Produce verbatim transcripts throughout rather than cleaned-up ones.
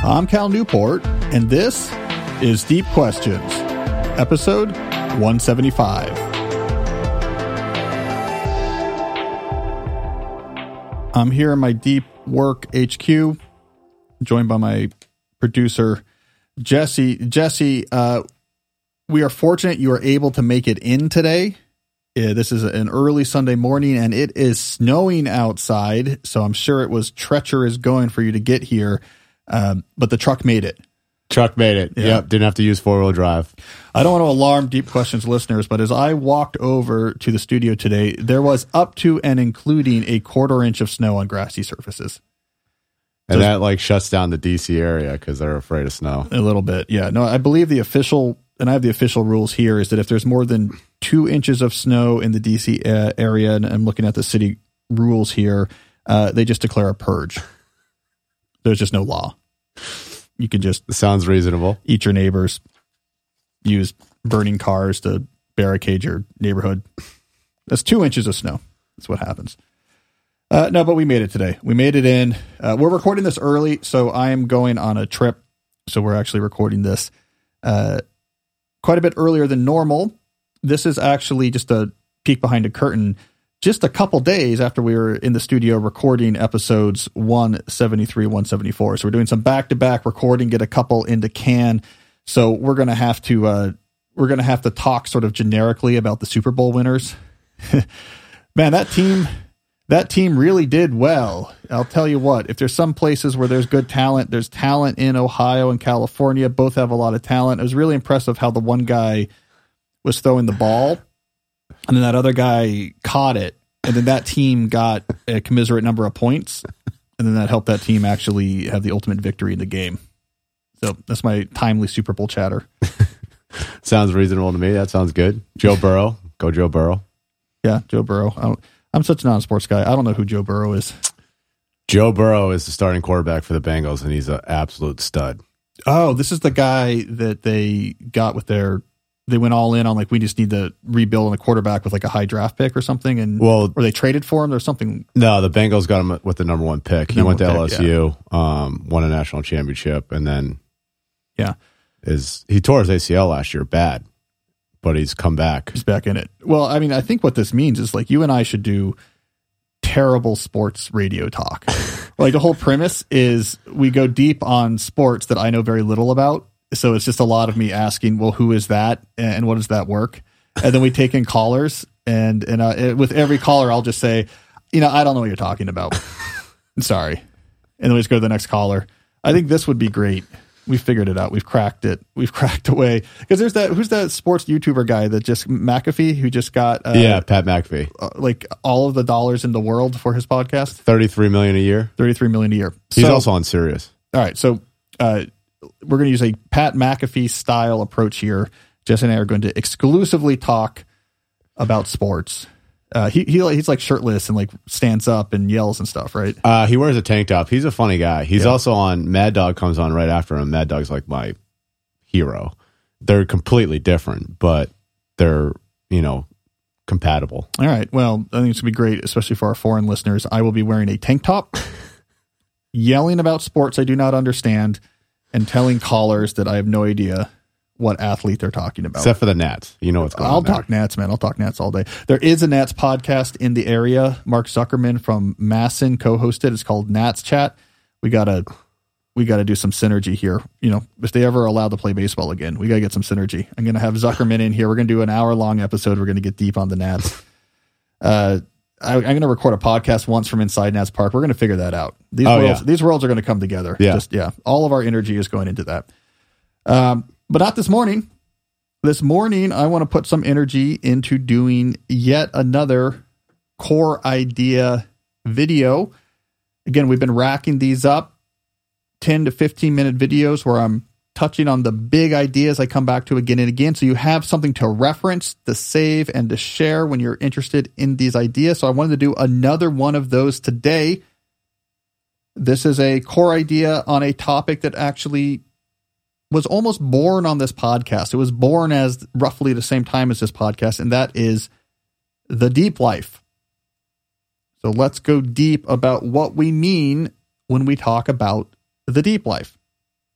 I'm Cal Newport, and this is Deep Questions, episode one seventy-five. I'm here in my Deep Work H Q, joined by my producer, Jesse. Jesse, uh, we are fortunate you are able to make it in today. Uh, this is an early Sunday morning, and it is snowing outside, so I'm sure it was treacherous going for you to get here, um, but the truck made it. Truck made it. Yeah. Yep. Didn't have to use four-wheel drive. I don't want to alarm Deep Questions listeners, but as I walked over to the studio today, there was up to and including a quarter inch of snow on grassy surfaces. And so that like shuts down the D C area because they're afraid of snow. A little bit. Yeah. No, I believe the official, and I have the official rules here, is that if there's more than two inches of snow in the D C uh, area, and I'm looking at the city rules here, uh, they just declare a purge. There's just no law. You can just sounds reasonable. Eat your neighbors, use burning cars to barricade your neighborhood. That's two inches of snow. That's what happens. Uh, no, but we made it today. We made it in. Uh, we're recording this early, so I am going on a trip. So we're actually recording this uh, quite a bit earlier than normal. This is actually just a peek behind a curtain. Just a couple days after we were in the studio recording episodes one seventy-three, one seventy-four. So we're doing some back-to-back recording, get a couple into can. So we're going to have to, uh, we're going to have to talk sort of generically about the Super Bowl winners. Man, that team, that team really did well. I'll tell you what, if there's some places where there's good talent, there's talent in Ohio and California. Both have a lot of talent. It was really impressive how the one guy was throwing the ball, and then that other guy caught it, and then that team got a commiserate number of points, and then that helped that team actually have the ultimate victory in the game. So that's my timely Super Bowl chatter. Sounds reasonable to me. That sounds good. Joe Burrow. Go Joe Burrow. Yeah, Joe Burrow. I don't, I'm such a non-sports guy. I don't know who Joe Burrow is. Joe Burrow is the starting quarterback for the Bengals, and he's an absolute stud. Oh, this is the guy that they got with their... They went all in on like, we just need to rebuild on a quarterback with like a high draft pick or something, and well, or they traded for him or something. No, the Bengals got him with the number one pick. He went to L S U, pick, yeah. um, won a national championship, and then yeah, is he tore his A C L last year bad, but he's come back. He's back in it. Well, I mean, I think what this means is like you and I should do terrible sports radio talk. Like the whole premise is we go deep on sports that I know very little about. So it's just a lot of me asking, well, who is that? And what does that work? And then we take in callers, and, and uh, with every caller, I'll just say, you know, I don't know what you're talking about. I'm sorry. And then we just go to the next caller. I think this would be great. We figured it out. We've cracked it. We've cracked away. Because there's that, who's that sports YouTuber guy that just, McAfee, who just got, uh, yeah, Pat McAfee, uh, like all of the dollars in the world for his podcast? thirty-three million a year. thirty-three million a year. He's so, also on Sirius. All right. So, uh, we're going to use a Pat McAfee style approach here. Jess and I are going to exclusively talk about sports. Uh, he, he he's like shirtless and like stands up and yells and stuff, right? Uh, he wears a tank top. He's a funny guy. He's yeah. also on Mad Dog, comes on right after him. Mad Dog's like my hero. They're completely different, but they're, you know, compatible. All right. Well, I think it's going to be great, especially for our foreign listeners. I will be wearing a tank top, yelling about sports I do not understand, and telling callers that I have no idea what athlete they're talking about. Except for the Nats. You know what's going I'll on. I'll talk Nats, man. I'll talk Nats all day. There is a Nats podcast in the area. Mark Zuckerman from Masson co-hosted. It's called Nats Chat. We gotta we gotta do some synergy here. You know, if they ever allowed to play baseball again, we gotta get some synergy. I'm gonna have Zuckerman in here. We're gonna do an hour long episode. We're gonna get deep on the Nats. Uh I, I'm going to record a podcast once from inside Nats Park. We're going to figure that out. These oh, worlds, yeah. these worlds are going to come together. Yeah. Just, yeah. All of our energy is going into that. Um, but not this morning. This morning, I want to put some energy into doing yet another core idea video. Again, we've been racking these up, ten to fifteen minute videos where I'm touching on the big ideas I come back to again and again. So you have something to reference, to save, and to share when you're interested in these ideas. So I wanted to do another one of those today. This is a core idea on a topic that actually was almost born on this podcast. It was born as roughly the same time as this podcast, and that is the deep life. So let's go deep about what we mean when we talk about the deep life.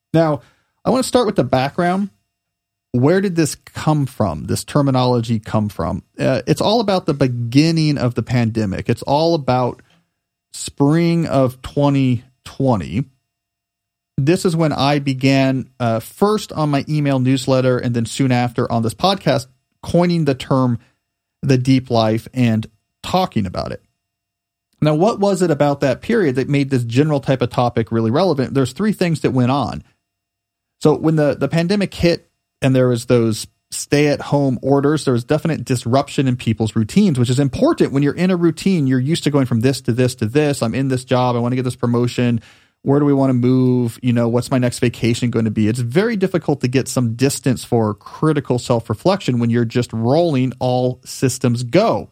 Now, I want to start with the background. Where did this come from? This terminology come from? Uh, it's all about the beginning of the pandemic. It's all about spring of twenty twenty. This is when I began uh, first on my email newsletter and then soon after on this podcast, coining the term the deep life and talking about it. Now, what was it about that period that made this general type of topic really relevant? There's three things that went on. So when the, the pandemic hit and there was those stay-at-home orders, there was definite disruption in people's routines, which is important. When you're in a routine, you're used to going from this to this to this. I'm in this job. I want to get this promotion. Where do we want to move? You know, what's my next vacation going to be? It's very difficult to get some distance for critical self-reflection when you're just rolling all systems go.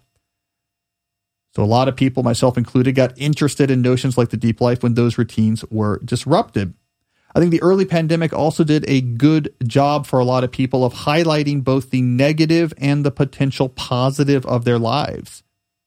So a lot of people, myself included, got interested in notions like the deep life when those routines were disrupted. I think the early pandemic also did a good job for a lot of people of highlighting both the negative and the potential positive of their lives.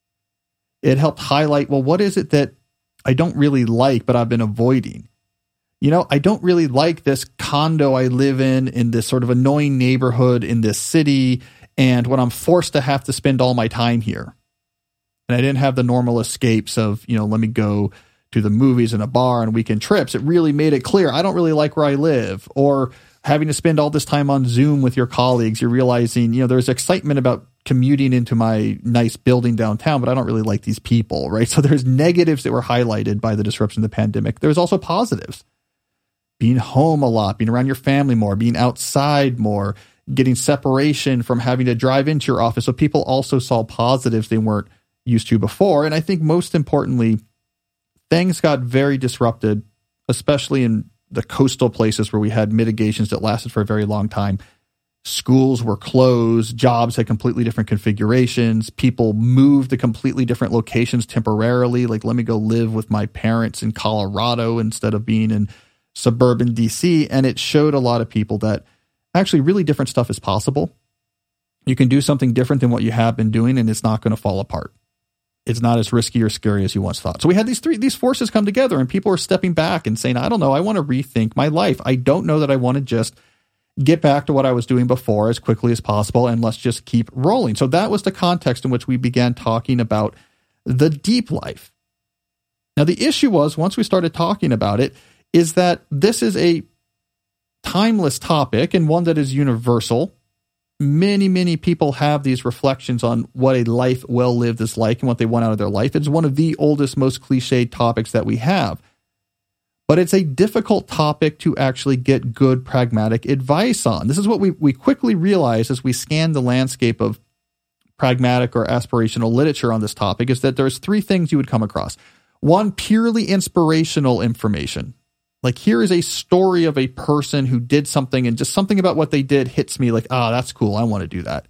It helped highlight, well, what is it that I don't really like, but I've been avoiding? You know, I don't really like this condo I live in, in this sort of annoying neighborhood in this city, and when I'm forced to have to spend all my time here. And I didn't have the normal escapes of, you know, let me go to the movies and a bar and weekend trips. It really made it clear, I don't really like where I live. Or having to spend all this time on Zoom with your colleagues, you're realizing, you know, there's excitement about commuting into my nice building downtown, but I don't really like these people, right? So there's negatives that were highlighted by the disruption of the pandemic. There's also positives. Being home a lot, being around your family more, being outside more, getting separation from having to drive into your office. So people also saw positives they weren't used to before. And I think most importantly, things got very disrupted, especially in the coastal places where we had mitigations that lasted for a very long time. Schools were closed, jobs had completely different configurations, people moved to completely different locations temporarily. Like, let me go live with my parents in Colorado instead of being in suburban D C. And it showed a lot of people that actually really different stuff is possible. You can do something different than what you have been doing, and it's not going to fall apart. It's not as risky or scary as you once thought. So we had these three, these forces come together, and people are stepping back and saying, I don't know, I want to rethink my life. I don't know that I want to just get back to what I was doing before as quickly as possible, and let's just keep rolling. So that was the context in which we began talking about the deep life. Now, the issue was, once we started talking about it, is that this is a timeless topic and one that is universal. Many, many people have these reflections on what a life well lived is like and what they want out of their life. It's one of the oldest, most cliched topics that we have. But it's a difficult topic to actually get good, pragmatic advice on. This is what we, we quickly realized as we scanned the landscape of pragmatic or aspirational literature on this topic, is that there's three things you would come across. One, purely inspirational information. Like, here is a story of a person who did something, and just something about what they did hits me like, ah, oh, that's cool. I want to do that.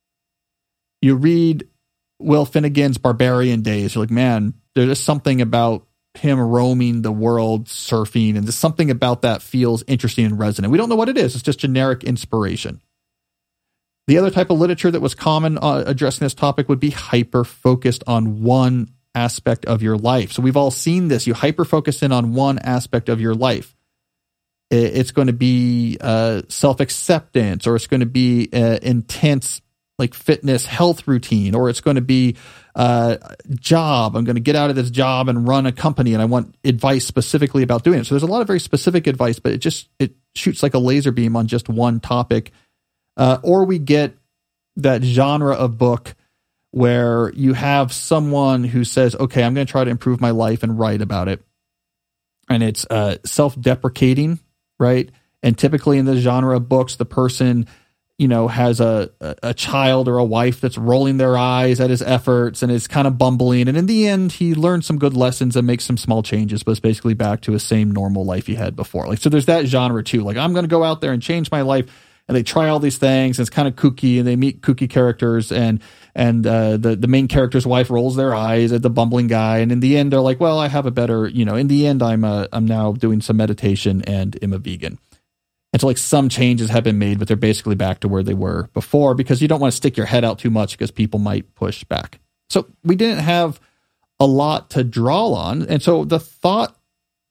You read Will Finnegan's Barbarian Days. You're like, man, there's just something about him roaming the world, surfing, and just something about that feels interesting and resonant. We don't know what it is. It's just generic inspiration. The other type of literature that was common uh, addressing this topic would be hyper-focused on one aspect of your life. So we've all seen this. You hyper-focus in on one aspect of your life. It's going to be uh, self-acceptance, or it's going to be uh, intense like fitness health routine, or it's going to be uh, job. I'm going to get out of this job and run a company, and I want advice specifically about doing it. So there's a lot of very specific advice, but it just it shoots like a laser beam on just one topic. Uh, or we get that genre of book where you have someone who says, okay, I'm going to try to improve my life and write about it. And it's uh, self-deprecating, right? And typically in this genre of books, the person, you know, has a, a child or a wife that's rolling their eyes at his efforts and is kind of bumbling. And in the end, he learns some good lessons and makes some small changes, but it's basically back to his same normal life he had before. Like, so there's that genre too. Like, I'm going to go out there and change my life. And they try all these things, and it's kind of kooky, and they meet kooky characters, and and uh, the, the main character's wife rolls their eyes at the bumbling guy, and in the end, they're like, well, I have a better, you know, in the end, I'm a, I'm now doing some meditation and am a vegan. And so, like, some changes have been made, but they're basically back to where they were before, because you don't want to stick your head out too much because people might push back. So we didn't have a lot to draw on, and so the thought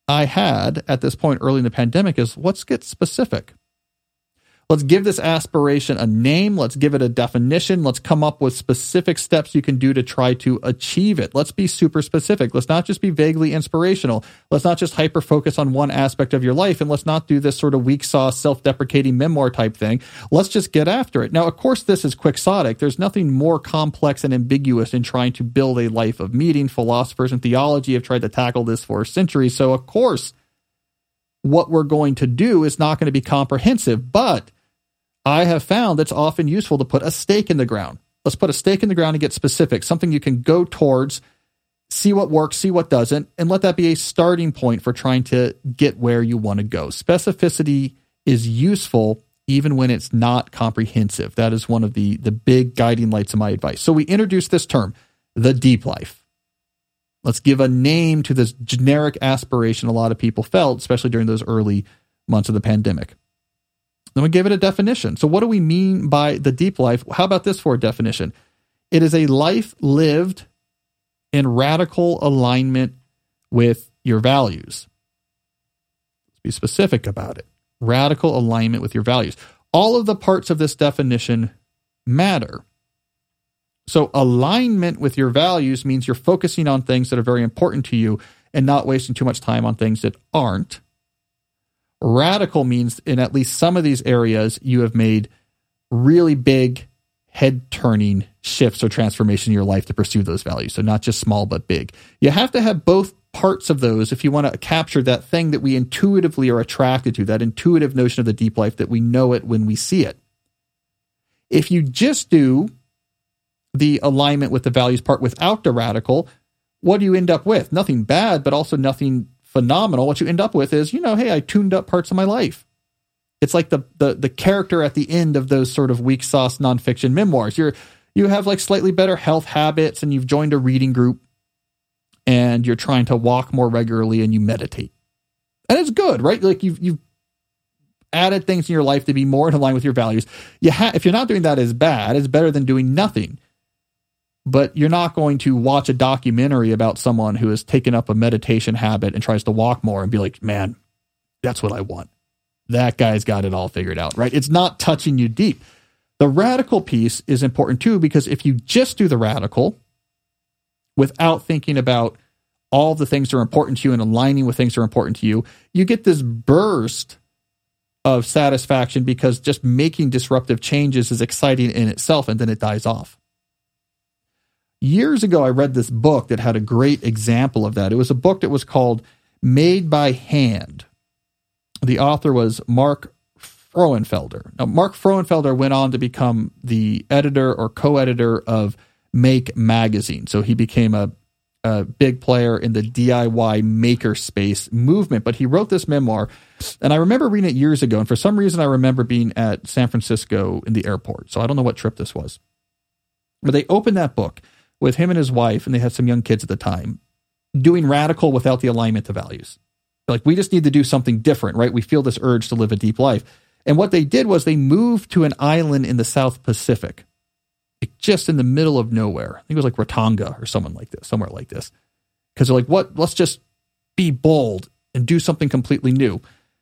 I had at this point early in the pandemic is, let's get specific. Let's give this aspiration a name. Let's give it a definition. Let's come up with specific steps you can do to try to achieve it. Let's be super specific. Let's not just be vaguely inspirational. Let's not just hyper focus on one aspect of your life. And let's not do this sort of weak sauce, self-deprecating memoir type thing. Let's just get after it. Now, of course, this is quixotic. There's nothing more complex and ambiguous in trying to build a life of meaning. Philosophers and theology have tried to tackle this for centuries. So, of course, what we're going to do is not going to be comprehensive, but I have found it's often useful to put a stake in the ground. Let's put a stake in the ground and get specific, something you can go towards, see what works, see what doesn't, and let that be a starting point for trying to get where you want to go. Specificity is useful even when it's not comprehensive. That is one of the, the big guiding lights of my advice. So we introduced this term, the deep life. Let's give a name to this generic aspiration a lot of people felt, especially during those early months of the pandemic. Then we give it a definition. So what do we mean by the deep life? How about this for a definition? It is a life lived in radical alignment with your values. Let's be specific about it. Radical alignment with your values. All of the parts of this definition matter. So alignment with your values means you're focusing on things that are very important to you and not wasting too much time on things that aren't. Radical means in at least some of these areas, you have made really big head-turning shifts or transformation in your life to pursue those values. So not just small, but big. You have to have both parts of those if you want to capture that thing that we intuitively are attracted to, that intuitive notion of the deep life that we know it when we see it. If you just do the alignment with the values part without the radical, what do you end up with? Nothing bad, but also nothing phenomenal. What you end up with is, you know, hey, I tuned up parts of my life. It's like the the the character at the end of those sort of weak sauce nonfiction memoirs. You're you have like slightly better health habits, and you've joined a reading group, and you're trying to walk more regularly, and you meditate, and it's good, right? Like you've you've added things in your life to be more in line with your values. You ha- if you're not doing that, is bad. It's better than doing nothing. But you're not going to watch a documentary about someone who has taken up a meditation habit and tries to walk more and be like, man, that's what I want. That guy's got it all figured out, right? It's not touching you deep. The radical piece is important too, because if you just do the radical without thinking about all the things that are important to you and aligning with things that are important to you, you get this burst of satisfaction because just making disruptive changes is exciting in itself, and then it dies off. Years ago, I read this book that had a great example of that. It was a book that was called Made by Hand. The author was Mark Frauenfelder. Now, Mark Frauenfelder went on to become the editor or co-editor of Make Magazine. So he became a, a big player in the D I Y makerspace movement. But he wrote this memoir, and I remember reading it years ago. And for some reason, I remember being at San Francisco in the airport. So I don't know what trip this was. But they opened that book with him and his wife, and they had some young kids at the time, doing radical without the alignment to values. Like, we just need to do something different, right? We feel this urge to live a deep life. And what they did was they moved to an island in the South Pacific, like just in the middle of nowhere. I think it was like Ratonga or someone like this, somewhere like this. Because they're like, what? Let's just be bold and do something completely new.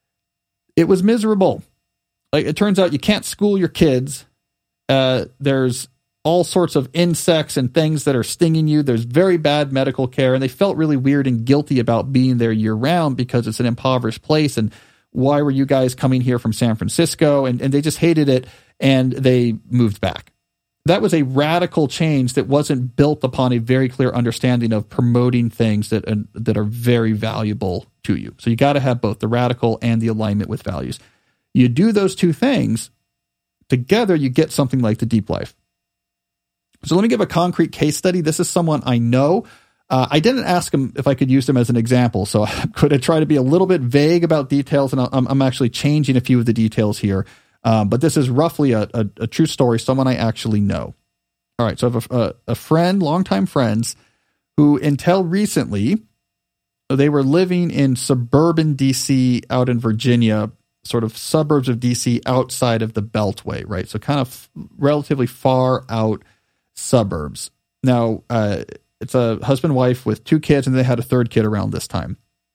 It was miserable. Like, it turns out you can't school your kids. Uh, there's all sorts of insects and things that are stinging you. There's very bad medical care, and they felt really weird and guilty about being there year round because it's an impoverished place. And why were you guys coming here from San Francisco? And, and they just hated it, and they moved back. That was a radical change that wasn't built upon a very clear understanding of promoting things that, uh, that are very valuable to you. So you got to have both the radical and the alignment with values. You do those two things together, you get something like the deep life. So let me give a concrete case study. This is someone I know. Uh, I didn't ask him if I could use him as an example, so I'm going to try to be a little bit vague about details, and I'm, I'm actually changing a few of the details here. Um, but this is roughly a, a, a true story, someone I actually know. All right, so I have a, a, a friend, longtime friends, who until recently, they were living in suburban D C out in Virginia, sort of suburbs of D C outside of the Beltway, right? So kind of relatively far out suburbs. Now, uh, it's a husband-wife with two kids, and they had a third kid around this time.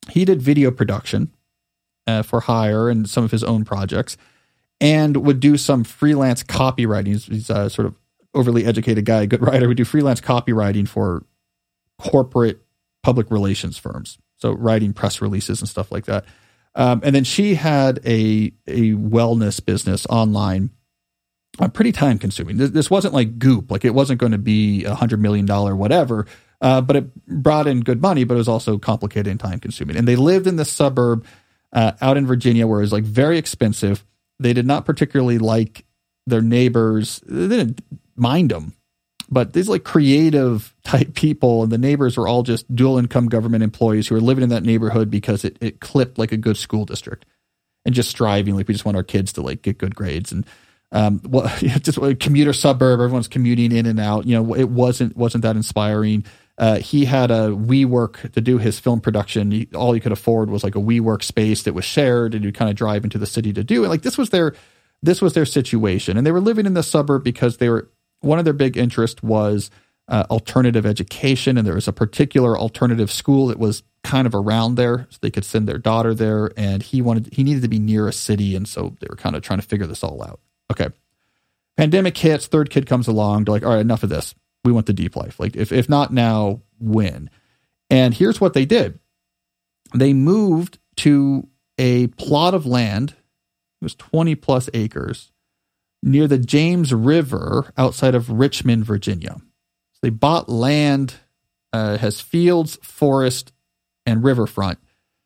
he did video production uh, for hire and some of his own projects, and would do some freelance copywriting. He's, he's a sort of overly educated guy, a good writer, would do freelance copywriting for corporate public relations firms. So writing press releases and stuff like that. Um, and then she had a a wellness business online, uh, pretty time consuming. This, this wasn't like Goop, like it wasn't going to be a hundred million dollar whatever, uh, but it brought in good money, but it was also complicated and time consuming. And they lived in this suburb uh, out in Virginia where it was like very expensive. They did not particularly like their neighbors. They didn't mind them, but these like creative type people, and the neighbors were all just dual income government employees who were living in that neighborhood because it, it clipped like a good school district and just striving. Like we just want our kids to like get good grades and, um, well, just a commuter suburb. Everyone's commuting in and out. You know, it wasn't, wasn't that inspiring. Uh, he had a WeWork to do his film production. He, all he could afford was like a WeWork space that was shared, and you'd kind of drive into the city to do it. Like this was their, this was their situation. And they were living in the suburb because they were, one of their big interests was uh, alternative education. And there was a particular alternative school that was kind of around there, so they could send their daughter there. And he wanted, he needed to be near a city. And so they were kind of trying to figure this all out. Okay. Pandemic hits, third kid comes along. They're like, all right, enough of this. We want the deep life. Like if, if not now, when? And here's what they did. They moved to a plot of land. It was twenty plus acres near the James River outside of Richmond, Virginia. So they bought land, uh, has fields, forest, and riverfront.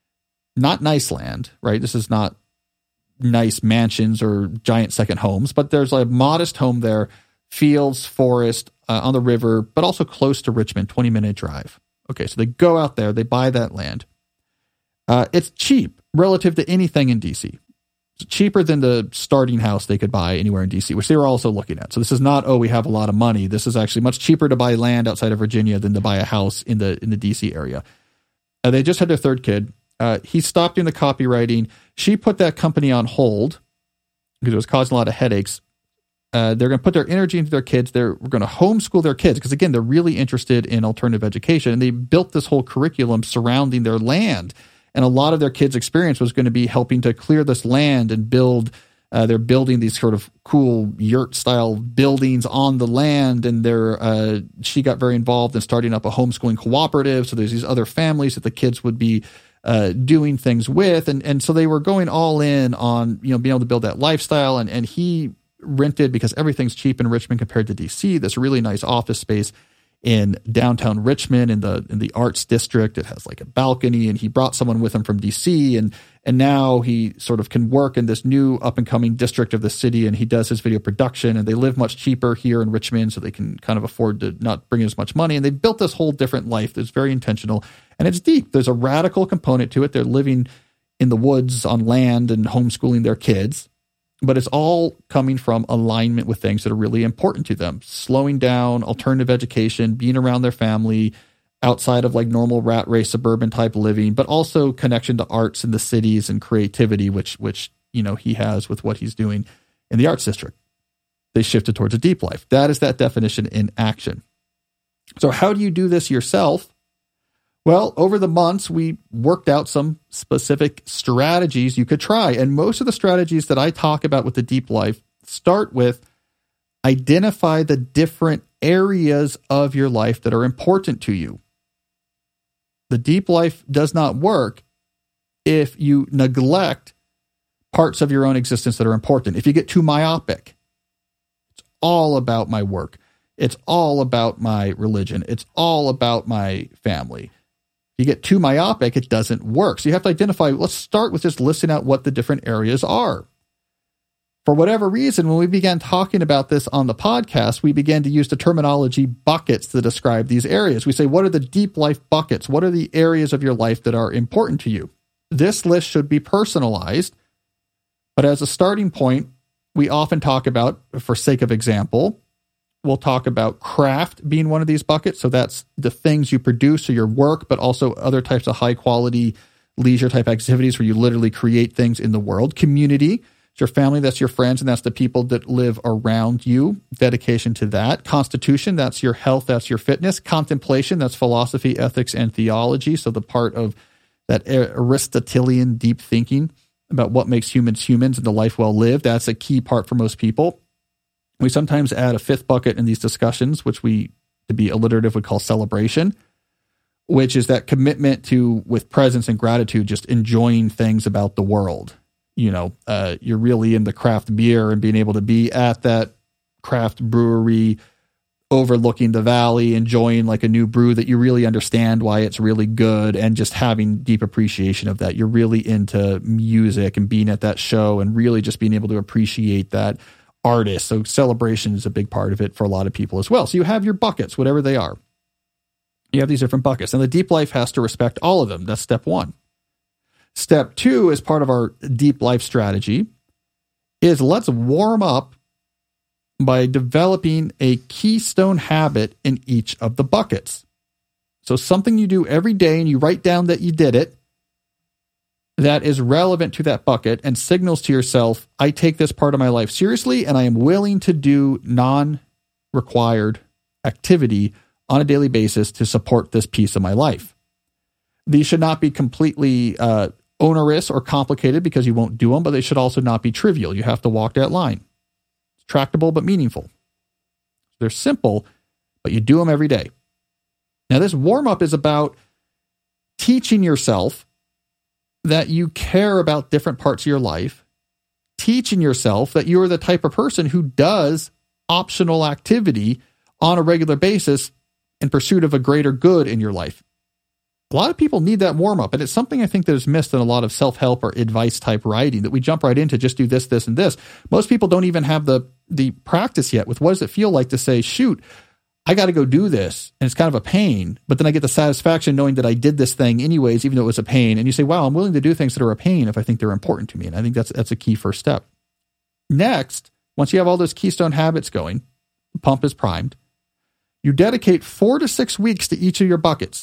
Not nice land, right? This is not nice mansions or giant second homes, but there's a modest home there, fields, forest, uh, on the river, but also close to Richmond, twenty minute drive. Okay, so they go out there, they buy that land. Uh, it's cheap relative to anything in D C. It's cheaper than the starting house they could buy anywhere in D C, which they were also looking at. So this is not, oh, we have a lot of money. This is actually much cheaper to buy land outside of Virginia than to buy a house in the in the D C area. Uh, they just had their third kid. Uh, he stopped doing the copywriting. She put that company on hold because it was causing a lot of headaches. Uh, they're going to put their energy into their kids. They're going to homeschool their kids because, again, they're really interested in alternative education. And they built this whole curriculum surrounding their land. And a lot of their kids' experience was going to be helping to clear this land and build. Uh, they're building these sort of cool yurt-style buildings on the land. And they're, uh, she got very involved in starting up a homeschooling cooperative. So there's these other families that the kids would be uh, doing things with. And, and so they were going all in on, you know, being able to build that lifestyle. And, and he rented, because everything's cheap in Richmond compared to D C, this really nice office space in downtown Richmond in the in the arts district. It has like a balcony, and he brought someone with him from D C, and and now he sort of can work in this new up and coming district of the city, and he does his video production, and they live much cheaper here in Richmond, so they can kind of afford to not bring as much money. And they built this whole different life that's very intentional, and it's deep. There's a radical component to it. They're living in the woods on land and homeschooling their kids. But it's all coming from alignment with things that are really important to them. Slowing down, alternative education, being around their family, outside of like normal rat race, suburban type living, but also connection to arts in the cities and creativity, which, which, you know, he has with what he's doing in the arts district. They shifted towards a deep life. That is that definition in action. So how do you do this yourself? Well, over the months, we worked out some specific strategies you could try. And most of the strategies that I talk about with the deep life start with identify the different areas of your life that are important to you. The deep life does not work if you neglect parts of your own existence that are important. If you get too myopic, it's all about my work. It's all about my religion. It's all about my family. You get too myopic, it doesn't work. So you have to identify, let's start with just listing out what the different areas are. For whatever reason, when we began talking about this on the podcast, we began to use the terminology buckets to describe these areas. We say, what are the deep life buckets? What are the areas of your life that are important to you? This list should be personalized, but as a starting point, we often talk about, for sake of example, we'll talk about craft being one of these buckets. So that's the things you produce or your work, but also other types of high quality leisure type activities where you literally create things in the world. Community, it's your family, that's your friends, and that's the people that live around you. Dedication to that. Constitution, that's your health, that's your fitness. Contemplation, that's philosophy, ethics, and theology. So the part of that Aristotelian deep thinking about what makes humans humans and the life well lived. That's a key part for most people. We sometimes add a fifth bucket in these discussions, which we, to be alliterative, would call celebration, which is that commitment to, with presence and gratitude, just enjoying things about the world. You know, uh, you're really into craft beer and being able to be at that craft brewery overlooking the valley, enjoying like a new brew that you really understand why it's really good, and just having deep appreciation of that. You're really into music and being at that show and really just being able to appreciate that artist. So celebration is a big part of it for a lot of people as well. So you have your buckets, whatever they are. You have these different buckets, and the deep life has to respect all of them. That's step one. Step two, as part of our deep life strategy, is let's warm up by developing a keystone habit in each of the buckets. So something you do every day and you write down that you did it, that is relevant to that bucket and signals to yourself, I take this part of my life seriously and I am willing to do non-required activity on a daily basis to support this piece of my life. These should not be completely uh, onerous or complicated because you won't do them, but they should also not be trivial. You have to walk that line. Tractable but meaningful. They're simple, but you do them every day. Now, this warm-up is about teaching yourself that you care about different parts of your life, teaching yourself that you are the type of person who does optional activity on a regular basis in pursuit of a greater good in your life. A lot of people need that warm-up, and it's something I think that is missed in a lot of self-help or advice-type writing, that we jump right into just do this, this, and this. Most people don't even have the, the practice yet with what does it feel like to say, shoot, I got to go do this, and it's kind of a pain, but then I get the satisfaction knowing that I did this thing anyways, even though it was a pain, and you say, wow, I'm willing to do things that are a pain if I think they're important to me, and I think that's that's a key first step. Next, once you have all those keystone habits going, the pump is primed, you dedicate four to six weeks to each of your buckets.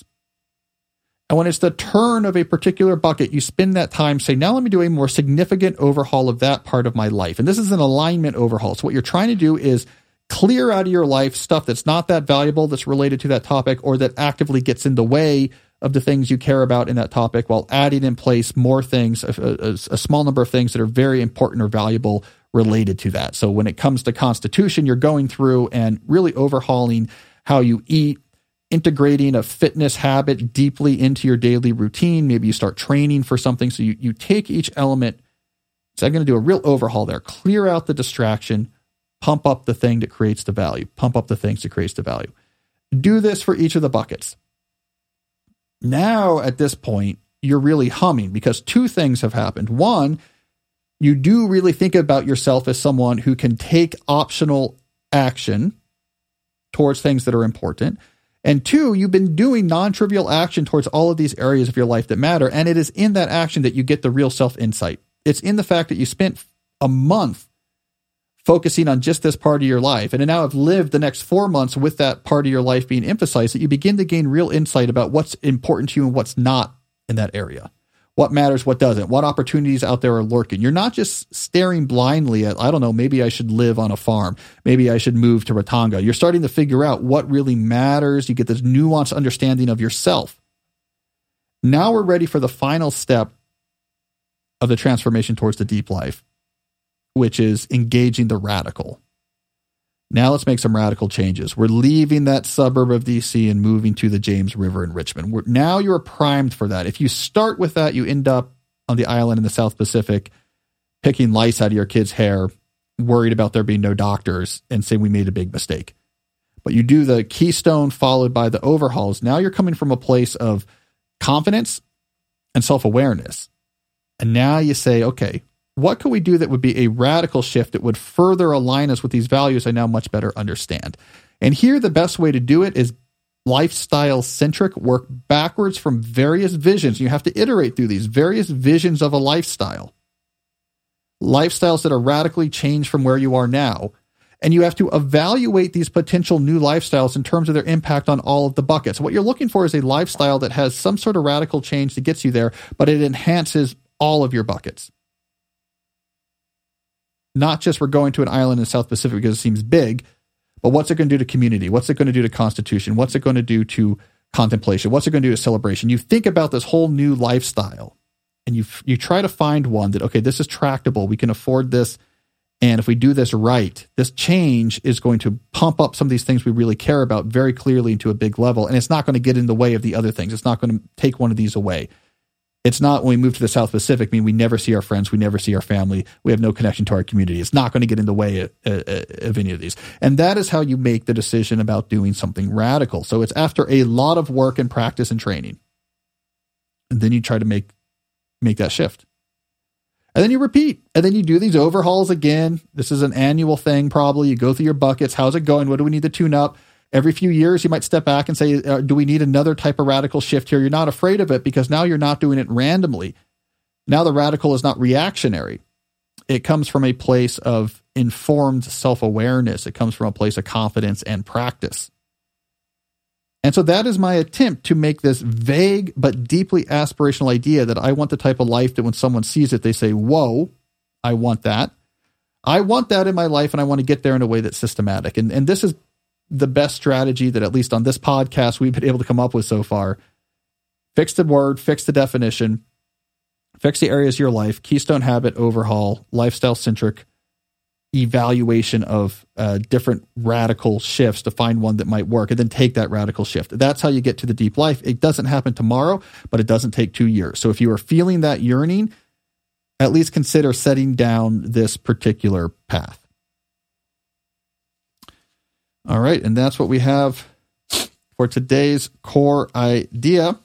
And when it's the turn of a particular bucket, you spend that time saying, now let me do a more significant overhaul of that part of my life. And this is an alignment overhaul. So what you're trying to do is clear out of your life stuff that's not that valuable, that's related to that topic, or that actively gets in the way of the things you care about in that topic, while adding in place more things, a, a, a small number of things that are very important or valuable related to that. So when it comes to constitution, you're going through and really overhauling how you eat, integrating a fitness habit deeply into your daily routine. Maybe you start training for something. So you, you take each element. So I'm going to do a real overhaul there. Clear out the distraction, pump up the thing that creates the value, pump up the things that creates the value. Do this for each of the buckets. Now, at this point, you're really humming because two things have happened. One, you do really think about yourself as someone who can take optional action towards things that are important. And two, you've been doing non-trivial action towards all of these areas of your life that matter. And it is in that action that you get the real self-insight. It's in the fact that you spent a month focusing on just this part of your life, and now have lived the next four months with that part of your life being emphasized, that you begin to gain real insight about what's important to you and what's not in that area. What matters, what doesn't, what opportunities out there are lurking. You're not just staring blindly at, I don't know, maybe I should live on a farm. Maybe I should move to Ratanga. You're starting to figure out what really matters. You get this nuanced understanding of yourself. Now we're ready for the final step of the transformation towards the deep life, which is engaging the radical. Now let's make some radical changes. We're leaving that suburb of D C and moving to the James River in Richmond. We're, now you're primed for that. If you start with that, you end up on the island in the South Pacific, picking lice out of your kid's hair, worried about there being no doctors, and saying we made a big mistake. But you do the keystone followed by the overhauls. Now you're coming from a place of confidence and self-awareness. And now you say, okay, what could we do that would be a radical shift that would further align us with these values I now much better understand? And here, the best way to do it is lifestyle-centric, work backwards from various visions. You have to iterate through these various visions of a lifestyle. Lifestyles that are radically changed from where you are now. And you have to evaluate these potential new lifestyles in terms of their impact on all of the buckets. What you're looking for is a lifestyle that has some sort of radical change that gets you there, but it enhances all of your buckets. Not just we're going to an island in the South Pacific because it seems big, but what's it going to do to community? What's it going to do to constitution? What's it going to do to contemplation? What's it going to do to celebration? You think about this whole new lifestyle, and you you try to find one that, okay, this is tractable. We can afford this. And if we do this right, this change is going to pump up some of these things we really care about very clearly into a big level. And it's not going to get in the way of the other things. It's not going to take one of these away. It's not when we move to the South Pacific, I mean, we never see our friends. We never see our family. We have no connection to our community. It's not going to get in the way of, of any of these. And that is how you make the decision about doing something radical. So it's after a lot of work and practice and training. And then you try to make, make that shift. And then you repeat, and then you do these overhauls again. This is an annual thing, probably. You go through your buckets. How's it going? What do we need to tune up? Every few years, you might step back and say, uh, do we need another type of radical shift here? You're not afraid of it because now you're not doing it randomly. Now the radical is not reactionary. It comes from a place of informed self-awareness. It comes from a place of confidence and practice. And so that is my attempt to make this vague but deeply aspirational idea that I want the type of life that when someone sees it, they say, whoa, I want that. I want that in my life, and I want to get there in a way that's systematic. And, and this is the best strategy that, at least on this podcast, we've been able to come up with so far. Fix the word, fix the definition, fix the areas of your life, keystone habit, overhaul, lifestyle-centric evaluation of uh, different radical shifts to find one that might work, and then take that radical shift. That's how you get to the deep life. It doesn't happen tomorrow, but it doesn't take two years. So if you are feeling that yearning, at least consider setting down this particular path. All right, and that's what we have for today's core idea.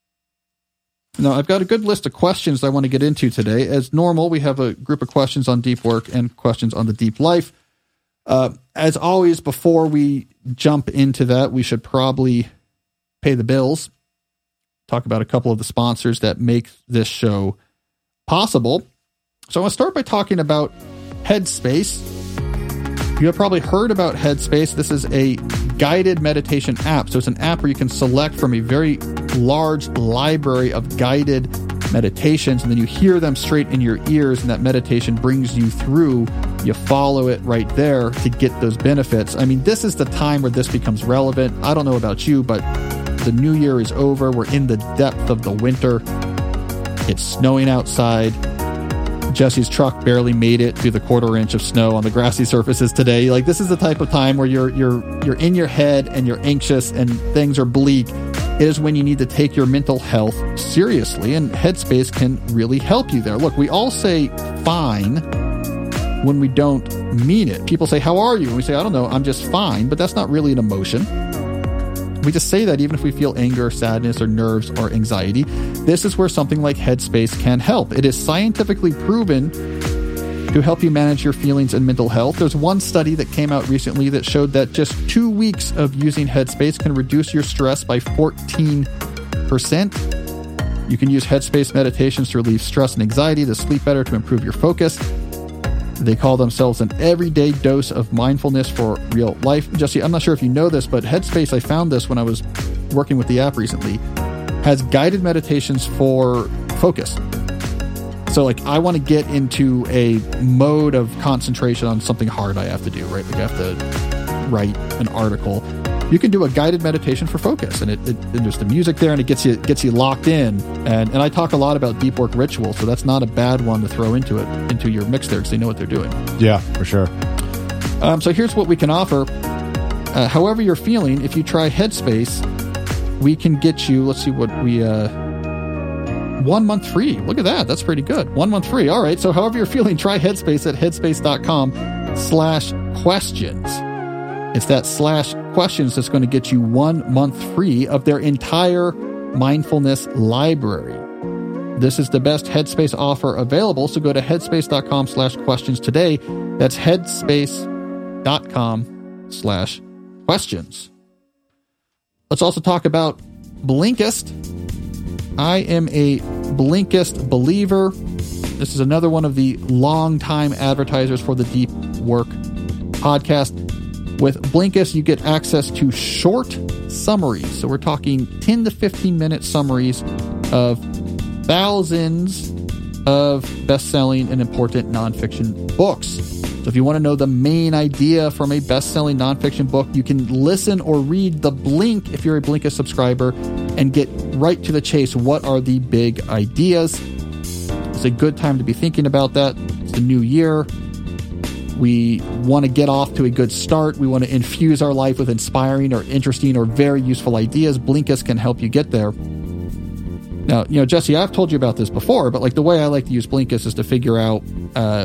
Now, I've got a good list of questions I want to get into today. As normal, we have a group of questions on deep work and questions on the deep life. Uh, as always, before we jump into that, we should probably pay the bills, talk about a couple of the sponsors that make this show possible. So I want to start by talking about Headspace. You have probably heard about Headspace. This is a guided meditation app. So it's an app where you can select from a very large library of guided meditations, and then you hear them straight in your ears, and that meditation brings you through. You follow it right there to get those benefits. I mean, this is the time where this becomes relevant. I don't know about you, but the new year is over. We're in the depth of the winter. It's snowing outside. Jesse's truck barely made it through the quarter inch of snow on the grassy surfaces today. Like, this is the type of time where you're you're you're in your head and you're anxious and things are bleak. It is when you need to take your mental health seriously, and Headspace can really help you there. Look, we all say fine when we don't mean it. People say, how are you? And we say, I don't know, I'm just fine. But that's not really an emotion. We just say that even if we feel anger, sadness, or nerves, or anxiety. This is where something like Headspace can help. It is scientifically proven to help you manage your feelings and mental health. There's one study that came out recently that showed that just two weeks of using Headspace can reduce your stress by fourteen percent. You can use Headspace meditations to relieve stress and anxiety, to sleep better, to improve your focus. They call themselves an everyday dose of mindfulness for real life. Jesse, I'm not sure if you know this, but Headspace, I found this when I was working with the app recently, has guided meditations for focus. So, like, I want to get into a mode of concentration on something hard I have to do, right? Like, I have to write an article. You can do a guided meditation for focus, and it, it and there's the music there, and it gets you gets you locked in. And and I talk a lot about deep work rituals, so that's not a bad one to throw into it into your mix there, because they know what they're doing. Yeah, for sure. Um, so here's what we can offer. Uh, however you're feeling, if you try Headspace, we can get you. Let's see what we. Uh, One month free. Look at that. That's pretty good. One month free. All right. So however you're feeling, try Headspace at headspace.com slash questions. It's that slash questions that's going to get you one month free of their entire mindfulness library. This is the best Headspace offer available. So go to headspace.com slash questions today. That's headspace.com slash questions. Let's also talk about Blinkist. I am a Blinkist believer. This is another one of the long-time advertisers for the Deep Work podcast. With Blinkist, you get access to short summaries. So we're talking ten to fifteen minute summaries of thousands of best-selling and important nonfiction books. So if you want to know the main idea from a best-selling nonfiction book, you can listen or read The Blink if you're a Blinkist subscriber and get right to the chase. What are the big ideas? It's a good time to be thinking about that. It's the new year. We want to get off to a good start. We want to infuse our life with inspiring or interesting or very useful ideas. Blinkist can help you get there. Now, you know, Jesse, I've told you about this before, but like the way I like to use Blinkist is to figure out uh,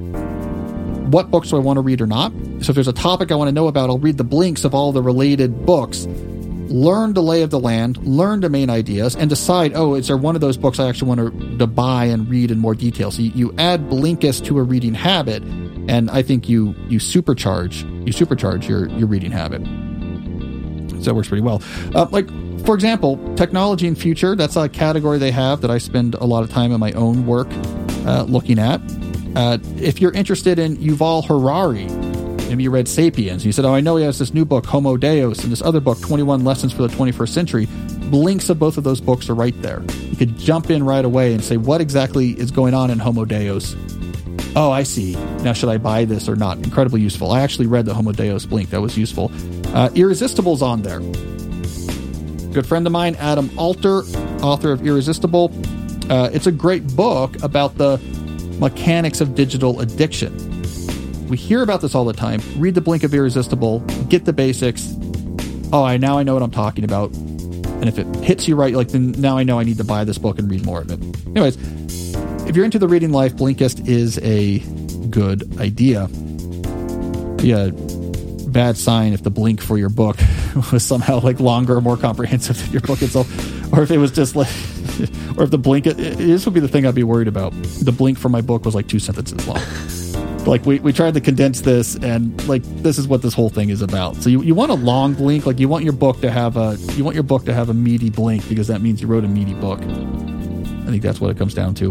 what books do I want to read or not. So if there's a topic I want to know about, I'll read the blinks of all the related books, learn the lay of the land, learn the main ideas, and decide, oh, is there one of those books I actually want to, to buy and read in more detail? So you, you add Blinkist to a reading habit, and I think you you supercharge you supercharge your, your reading habit. So that works pretty well. Uh, like, for example, technology and future, that's a category they have that I spend a lot of time in my own work uh, looking at. Uh, if you're interested in Yuval Harari, maybe you read Sapiens, and you said, oh, I know he has this new book, Homo Deus, and this other book, twenty-one Lessons for the twenty-first Century. Links of both of those books are right there. You could jump in right away and say, what exactly is going on in Homo Deus? Oh, I see. Now, should I buy this or not? Incredibly useful. I actually read the Homo Deus Blink. That was useful. Uh, Irresistible's on there. Good friend of mine, Adam Alter, author of Irresistible. Uh, it's a great book about the mechanics of digital addiction. We hear about this all the time. Read the Blink of Irresistible, get the basics. Oh, I now I know what I'm talking about. And if it hits you right, like then now I know I need to buy this book and read more of it. Anyways, if you're into the reading life, Blinkist is a good idea. Yeah, bad sign if the blink for your book was somehow like longer or more comprehensive than your book itself, or if it was just like, or if the blink, this would be the thing I'd be worried about. The blink for my book was like two sentences long. Like we, we tried to condense this, and like this is what this whole thing is about. So you, you want a long blink, like you want your book to have a you want your book to have a meaty blink, because that means you wrote a meaty book. I think that's what it comes down to.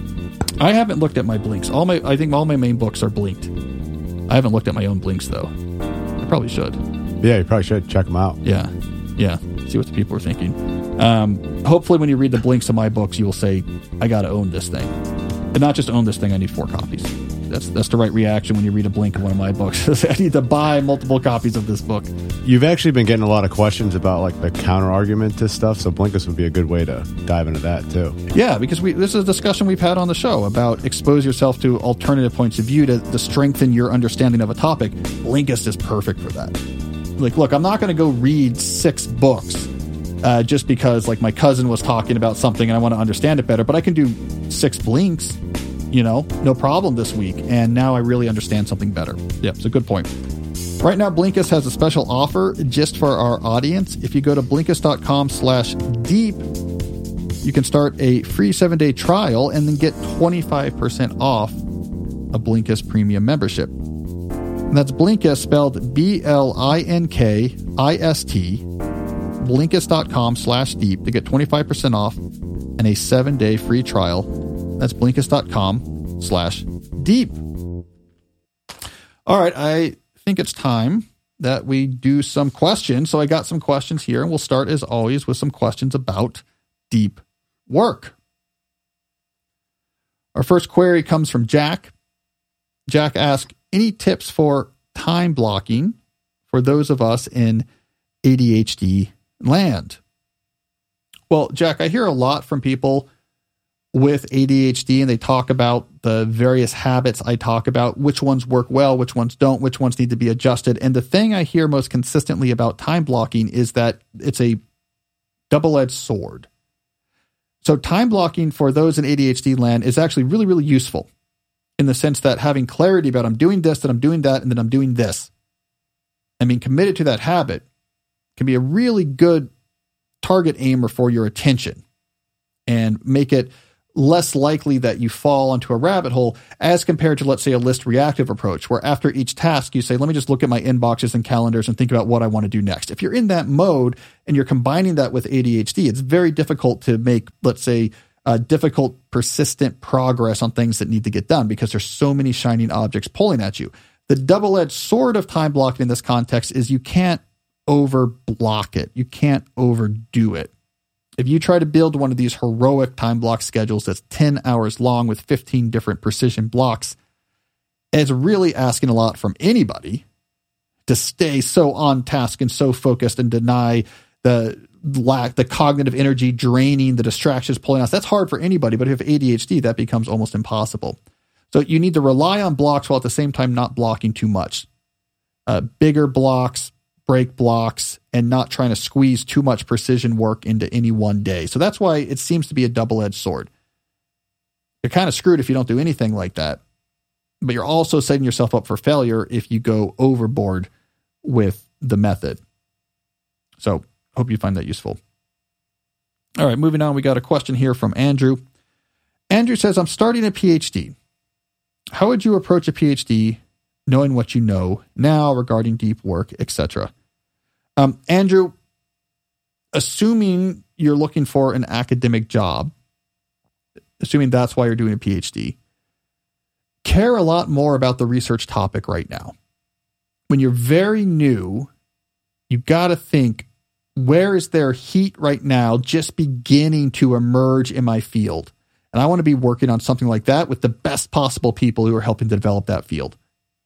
I haven't looked at my blinks. All my I think all my main books are blinked. I haven't looked at my own blinks though. I probably should. Yeah, you probably should check them out. Yeah, yeah. See what the people are thinking. Um, hopefully, when you read the blinks of my books, you will say, "I got to own this thing," and not just own this thing. I need four copies. That's that's the right reaction when you read a blink of one of my books. I need to buy multiple copies of this book. You've actually been getting a lot of questions about like the counter argument to stuff, so Blinkist would be a good way to dive into that too. Yeah, because we this is a discussion we've had on the show about expose yourself to alternative points of view to, to strengthen your understanding of a topic. Blinkist is perfect for that. Like, look, I'm not going to go read six books uh, just because like my cousin was talking about something and I want to understand it better, but I can do six blinks. You know, no problem this week. And now I really understand something better. Yep, it's a good point. Right now, Blinkist has a special offer just for our audience. If you go to Blinkist.com slash deep, you can start a free seven-day trial and then get twenty-five percent off a Blinkist premium membership. And that's Blinkist, spelled B L I N K I S T, Blinkist.com slash deep to get twenty-five percent off and a seven-day free trial. That's Blinkist.com slash deep. All right, I think it's time that we do some questions. So I got some questions here, and we'll start, as always, with some questions about deep work. Our first query comes from Jack. Jack asks, any tips for time blocking for those of us in A D H D land? Well, Jack, I hear a lot from people with A D H D, and they talk about the various habits I talk about, which ones work well, which ones don't, which ones need to be adjusted. And the thing I hear most consistently about time blocking is that it's a double-edged sword. So time blocking for those in A D H D land is actually really, really useful in the sense that having clarity about I'm doing this, then I'm doing that, and then I'm doing this, I mean, committed to that habit can be a really good target aimer for your attention and make it less likely that you fall into a rabbit hole as compared to, let's say, a list reactive approach, where after each task you say, let me just look at my inboxes and calendars and think about what I want to do next. If you're in that mode and you're combining that with A D H D, it's very difficult to make, let's say, uh, difficult, persistent progress on things that need to get done because there's so many shining objects pulling at you. The double-edged sword of time blocking in this context is you can't over block it. You can't overdo it. If you try to build one of these heroic time block schedules that's ten hours long with fifteen different precision blocks, it's really asking a lot from anybody to stay so on task and so focused and deny the lack, the cognitive energy draining, the distractions pulling us. That's hard for anybody, but if you have A D H D, that becomes almost impossible. So you need to rely on blocks while at the same time not blocking too much. Uh, bigger blocks, break blocks, and not trying to squeeze too much precision work into any one day. So that's why it seems to be a double-edged sword. You're kind of screwed if you don't do anything like that, but you're also setting yourself up for failure if you go overboard with the method. So hope you find that useful. All right, moving on. We got a question here from Andrew. Andrew says, I'm starting a PhD. How would you approach a PhD knowing what you know now regarding deep work, et cetera? Um, Andrew, assuming you're looking for an academic job, assuming that's why you're doing a PhD, care a lot more about the research topic right now. When you're very new, you got to think, where is there heat right now just beginning to emerge in my field? And I want to be working on something like that with the best possible people who are helping to develop that field.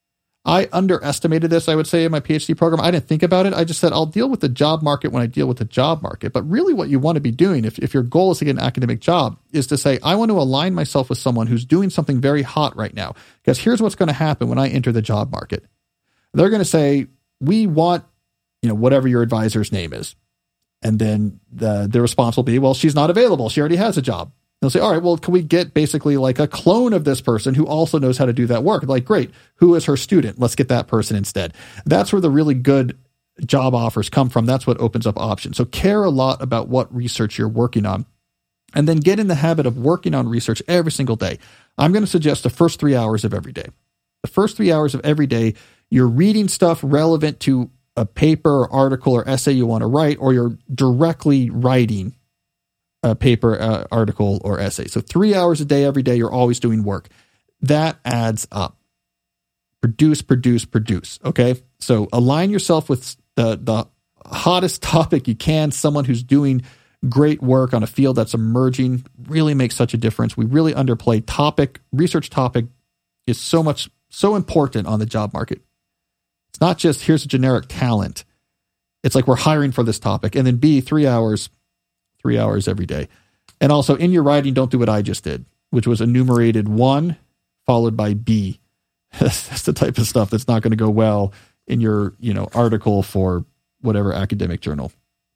I underestimated this, I would say, in my PhD program. I didn't think about it. I just said, I'll deal with the job market when I deal with the job market. But really what you want to be doing, if, if your goal is to get an academic job, is to say, I want to align myself with someone who's doing something very hot right now. Because here's what's going to happen when I enter the job market. They're going to say, we want, you know, whatever your advisor's name is. And then the, the response will be, well, she's not available. She already has a job. They'll say, all right, well, can we get basically like a clone of this person who also knows how to do that work? Like, great. Who is her student? Let's get that person instead. That's where the really good job offers come from. That's what opens up options. So care a lot about what research you're working on, and then get in the habit of working on research every single day. I'm going to suggest the first three hours of every day. The first three hours of every day, you're reading stuff relevant to a paper or article or essay you want to write, or you're directly writing a paper, uh, article, or essay. So three hours a day, every day, you're always doing work. That adds up. Produce, produce, produce. Okay. So align yourself with the, the hottest topic you can. Someone who's doing great work on a field that's emerging really makes such a difference. We really underplay topic. Research topic is so much, so important on the job market. It's not just here's a generic talent. It's like we're hiring for this topic. And then B, three hours, three hours every day. And also in your writing, don't do what I just did, which was enumerated one followed by B. That's the type of stuff that's not going to go well in your, you know, article for whatever academic journal.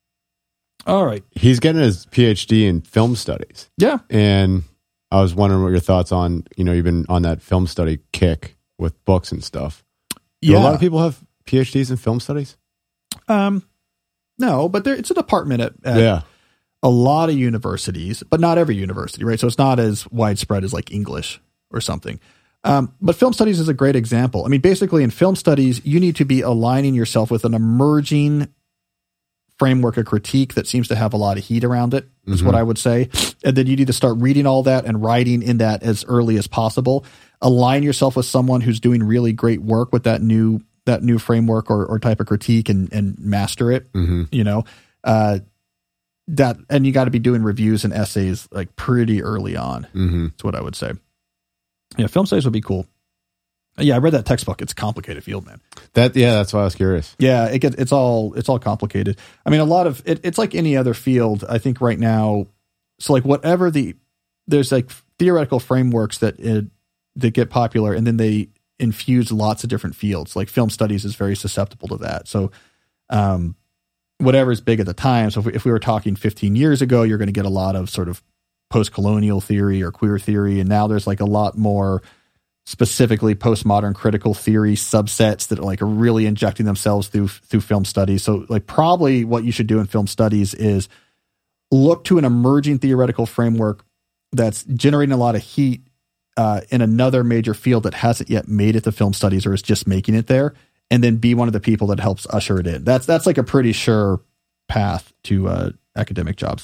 All right. He's getting his PhD in film studies. Yeah. And I was wondering what your thoughts on, you know, you've been on that film study kick with books and stuff. Do yeah. a lot of people have PhDs in film studies? Um, no, but there, it's a department at, at yeah. a lot of universities, but not every university, right? So it's not as widespread as like English or something. Um, but film studies is a great example. I mean, basically in film studies, you need to be aligning yourself with an emerging framework of critique that seems to have a lot of heat around it, is mm-hmm. what I would say. And then you need to start reading all that and writing in that as early as possible. Align yourself with someone who's doing really great work with that new that new framework or, or type of critique and, and master it, mm-hmm. you know. Uh, that and you got to be doing reviews and essays like pretty early on. Mm-hmm. That's what I would say. Yeah, film studies would be cool. Yeah, I read that textbook. It's a complicated field, man. That yeah, that's why I was curious. Yeah, it gets it's all it's all complicated. I mean, a lot of it, it's like any other field. I think right now, so like whatever the there's like theoretical frameworks that it, that get popular, and then they infuse lots of different fields. Like film studies is very susceptible to that. So, um, whatever is big at the time. So if we, if we were talking fifteen years ago, you're going to get a lot of sort of post-colonial theory or queer theory, and now there's like a lot more specifically postmodern critical theory subsets that are like are really injecting themselves through through film studies. So like probably what you should do in film studies is look to an emerging theoretical framework that's generating a lot of heat uh, in another major field that hasn't yet made it to film studies or is just making it there, and then be one of the people that helps usher it in. That's that's like a pretty sure path to uh, academic jobs.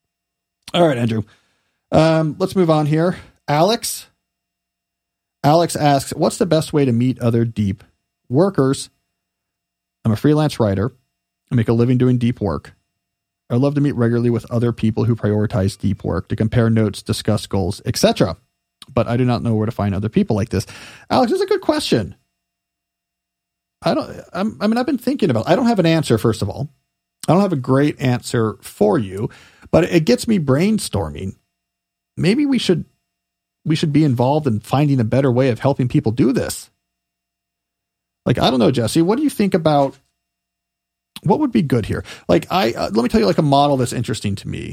All right, Andrew. Um, let's move on here. Alex. Alex asks, what's the best way to meet other deep workers? I'm a freelance writer. I make a living doing deep work. I love to meet regularly with other people who prioritize deep work, to compare notes, discuss goals, et cetera. but I do not know where to find other people like this. Alex, this is a good question. I don't, I'm, I mean, I've been thinking about, I don't have an answer, first of all. I don't have a great answer for you, but it gets me brainstorming. Maybe we should, we should be involved in finding a better way of helping people do this. Like, I don't know, Jesse, what do you think about what would be good here? Like, I, uh, let me tell you like a model that's interesting to me.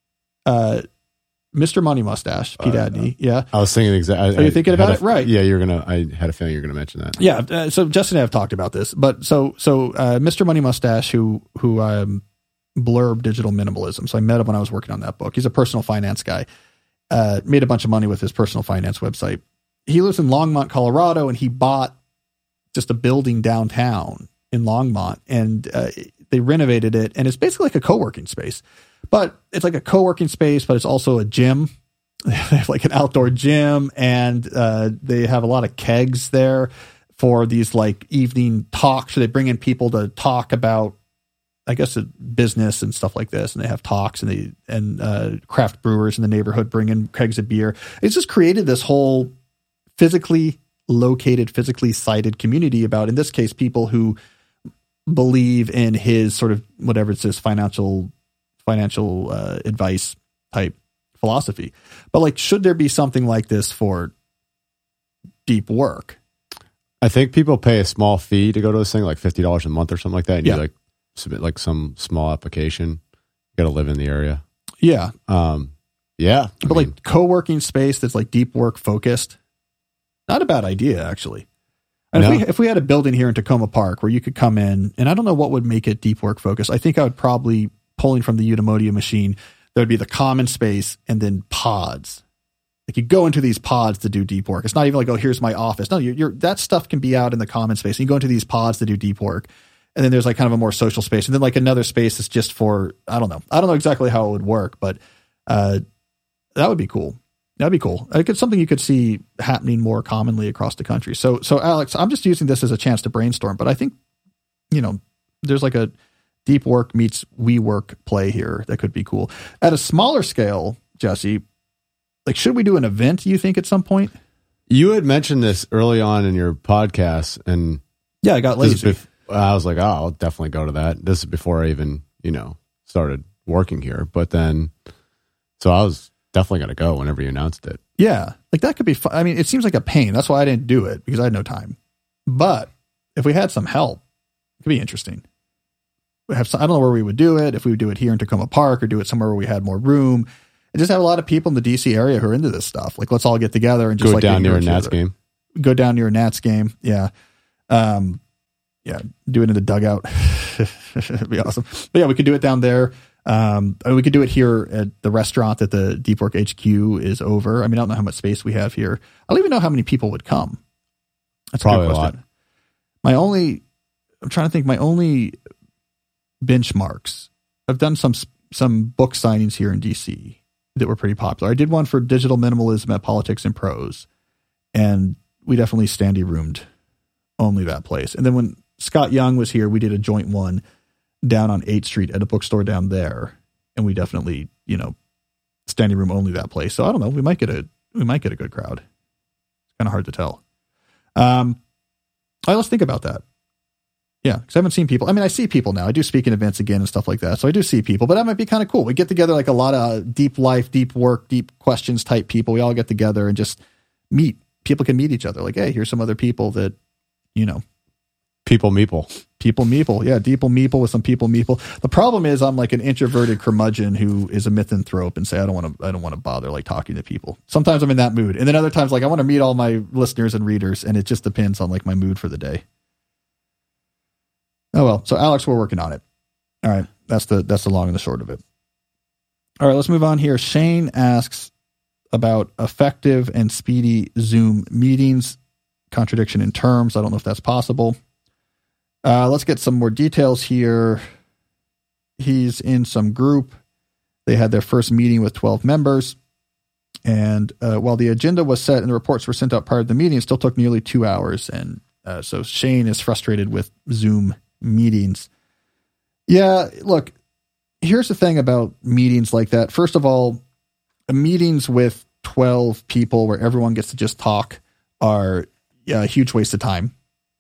Uh, Mister Money Mustache, Pete Uh, Adney. Yeah. I was thinking exactly. Are you thinking about a, it? Right. Yeah, you're gonna. I had a feeling you're gonna mention that. Yeah. Uh, so Justin and I have talked about this, but so so uh, Mister Money Mustache, who who um, blurb Digital Minimalism. So I met him when I was working on that book. He's a personal finance guy. Uh, made a bunch of money with his personal finance website. He lives in Longmont, Colorado, and he bought just a building downtown in Longmont, and uh, they renovated it, and it's basically like a co-working space. But it's like a co-working space, but it's also a gym. They have like an outdoor gym, and uh, they have a lot of kegs there for these like evening talks. So they bring in people to talk about, I guess, business and stuff like this. And they have talks, and they and uh, craft brewers in the neighborhood bring in kegs of beer. It's just created this whole physically located, physically sited community about, in this case, people who believe in his sort of whatever it's his financial financial uh, advice type philosophy. But like, should there be something like this for deep work? I think people pay a small fee to go to this thing, like fifty dollars a month or something like that. And Yeah. you like submit like some small application. You got to live in the area. Yeah. Um, yeah. I But mean, like co-working space that's like deep work focused, not a bad idea, actually. And No. if we if we had a building here in Tacoma Park where you could come in, and I don't know what would make it deep work focused. I think I would probably, pulling from the Udimodia machine, there would be the common space and then pods. Like you go into these pods to do deep work. It's not even like, oh, here's my office. No, you're, you're that stuff can be out in the common space. And you go into these pods to do deep work. And then there's like kind of a more social space. And then like another space is just for, I don't know. I don't know exactly how it would work, but uh, that would be cool. That'd be cool. Like it's something you could see happening more commonly across the country. So, so Alex, I'm just using this as a chance to brainstorm, but I think, you know, there's like a deep work meets we work play here that could be cool. At a smaller scale, Jesse, like, should we do an event, you think, at some point? you had mentioned this early on in your podcast, and Yeah, I got this is lazy. bef- I was like, oh, I'll definitely go to that. This is before I even, you know, started working here. But then, so I was definitely going to go whenever you announced it. Yeah, like that could be fun. I mean, it seems like a pain. That's why I didn't do it, because I had no time. But if we had some help, it could be interesting. We have some, I don't know where we would do it, if we would do it here in Tacoma Park or do it somewhere where we had more room. And just have a lot of people in the D C area who are into this stuff. Like, let's all get together and just Go like down near a encourage each Nats other. game. Go down near a Nats game. Yeah. Um, yeah. Do it in the dugout. It'd be awesome. But yeah, we could do it down there. Um, I mean, we could do it here at the restaurant that the Deep Work H Q is over. I mean, I don't know how much space we have here. I don't even know how many people would come. That's Probably a good a question. lot. My only, I'm trying to think, my only benchmarks. I've done some, some book signings here in D C that were pretty popular. I did one for Digital Minimalism at Politics and Prose, and we definitely standy roomed only that place. And then when Scott Young was here, we did a joint one down on eighth Street at a bookstore down there, and we definitely, you know, standing room only that place. So I don't know, we might get a we might get a good crowd. It's kind of hard to tell. Um, all right, let's think about that. Yeah, because I haven't seen people. I mean, I see people now. I do speaking events again and stuff like that. So I do see people, but that might be kind of cool. We get together like a lot of deep life, deep work, deep questions type people. We all get together and just meet. People can meet each other. Like, hey, here's some other people that, you know, People meeple. people meeple. Yeah, people meeple with some people meeple. The problem is I'm like an introverted curmudgeon who is a misanthrope and say I don't want to I don't want to bother like talking to people. Sometimes I'm in that mood. And then other times like I want to meet all my listeners and readers, and it just depends on like my mood for the day. Oh well. So Alex, we're working on it. All right. That's the that's the long and the short of it. All right, let's move on here. Shane asks about effective and speedy Zoom meetings. Contradiction in terms. I don't know if that's possible. Uh, let's get some more details here. He's in some group. They had their first meeting with twelve members. And uh, while the agenda was set and the reports were sent out prior to the meeting, it still took nearly two hours. And uh, so Shane is frustrated with Zoom meetings. Yeah, look, here's the thing about meetings like that. First of all, meetings with twelve people where everyone gets to just talk are a huge waste of time.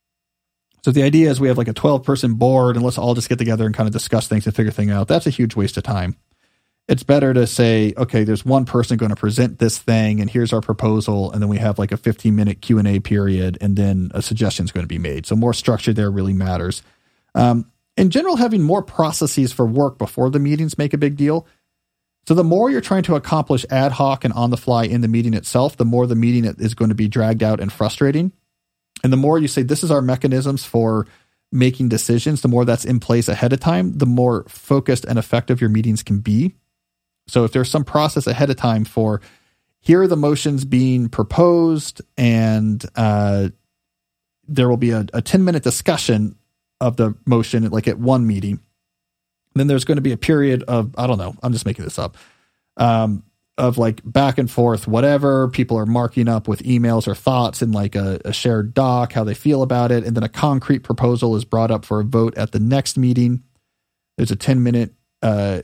So the idea is we have like a twelve person board and let's all just get together and kind of discuss things and figure things out. That's a huge waste of time. It's better to say, okay, there's one person going to present this thing and here's our proposal. And then we have like a fifteen minute Q and A period and then a suggestion is going to be made. So more structure there really matters. Um, in general, having more processes for work before the meetings make a big deal. So the more you're trying to accomplish ad hoc and on the fly in the meeting itself, the more the meeting is going to be dragged out and frustrating. And the more you say, this is our mechanisms for making decisions, the more that's in place ahead of time, the more focused and effective your meetings can be. So if there's some process ahead of time for here are the motions being proposed and uh, there will be a, a ten minute discussion of the motion like at one meeting. Then there's going to be a period of, I don't know, I'm just making this up, um, of like back and forth, whatever. People are marking up with emails or thoughts in like a, a shared doc, how they feel about it. And then a concrete proposal is brought up for a vote at the next meeting. There's a ten minute uh,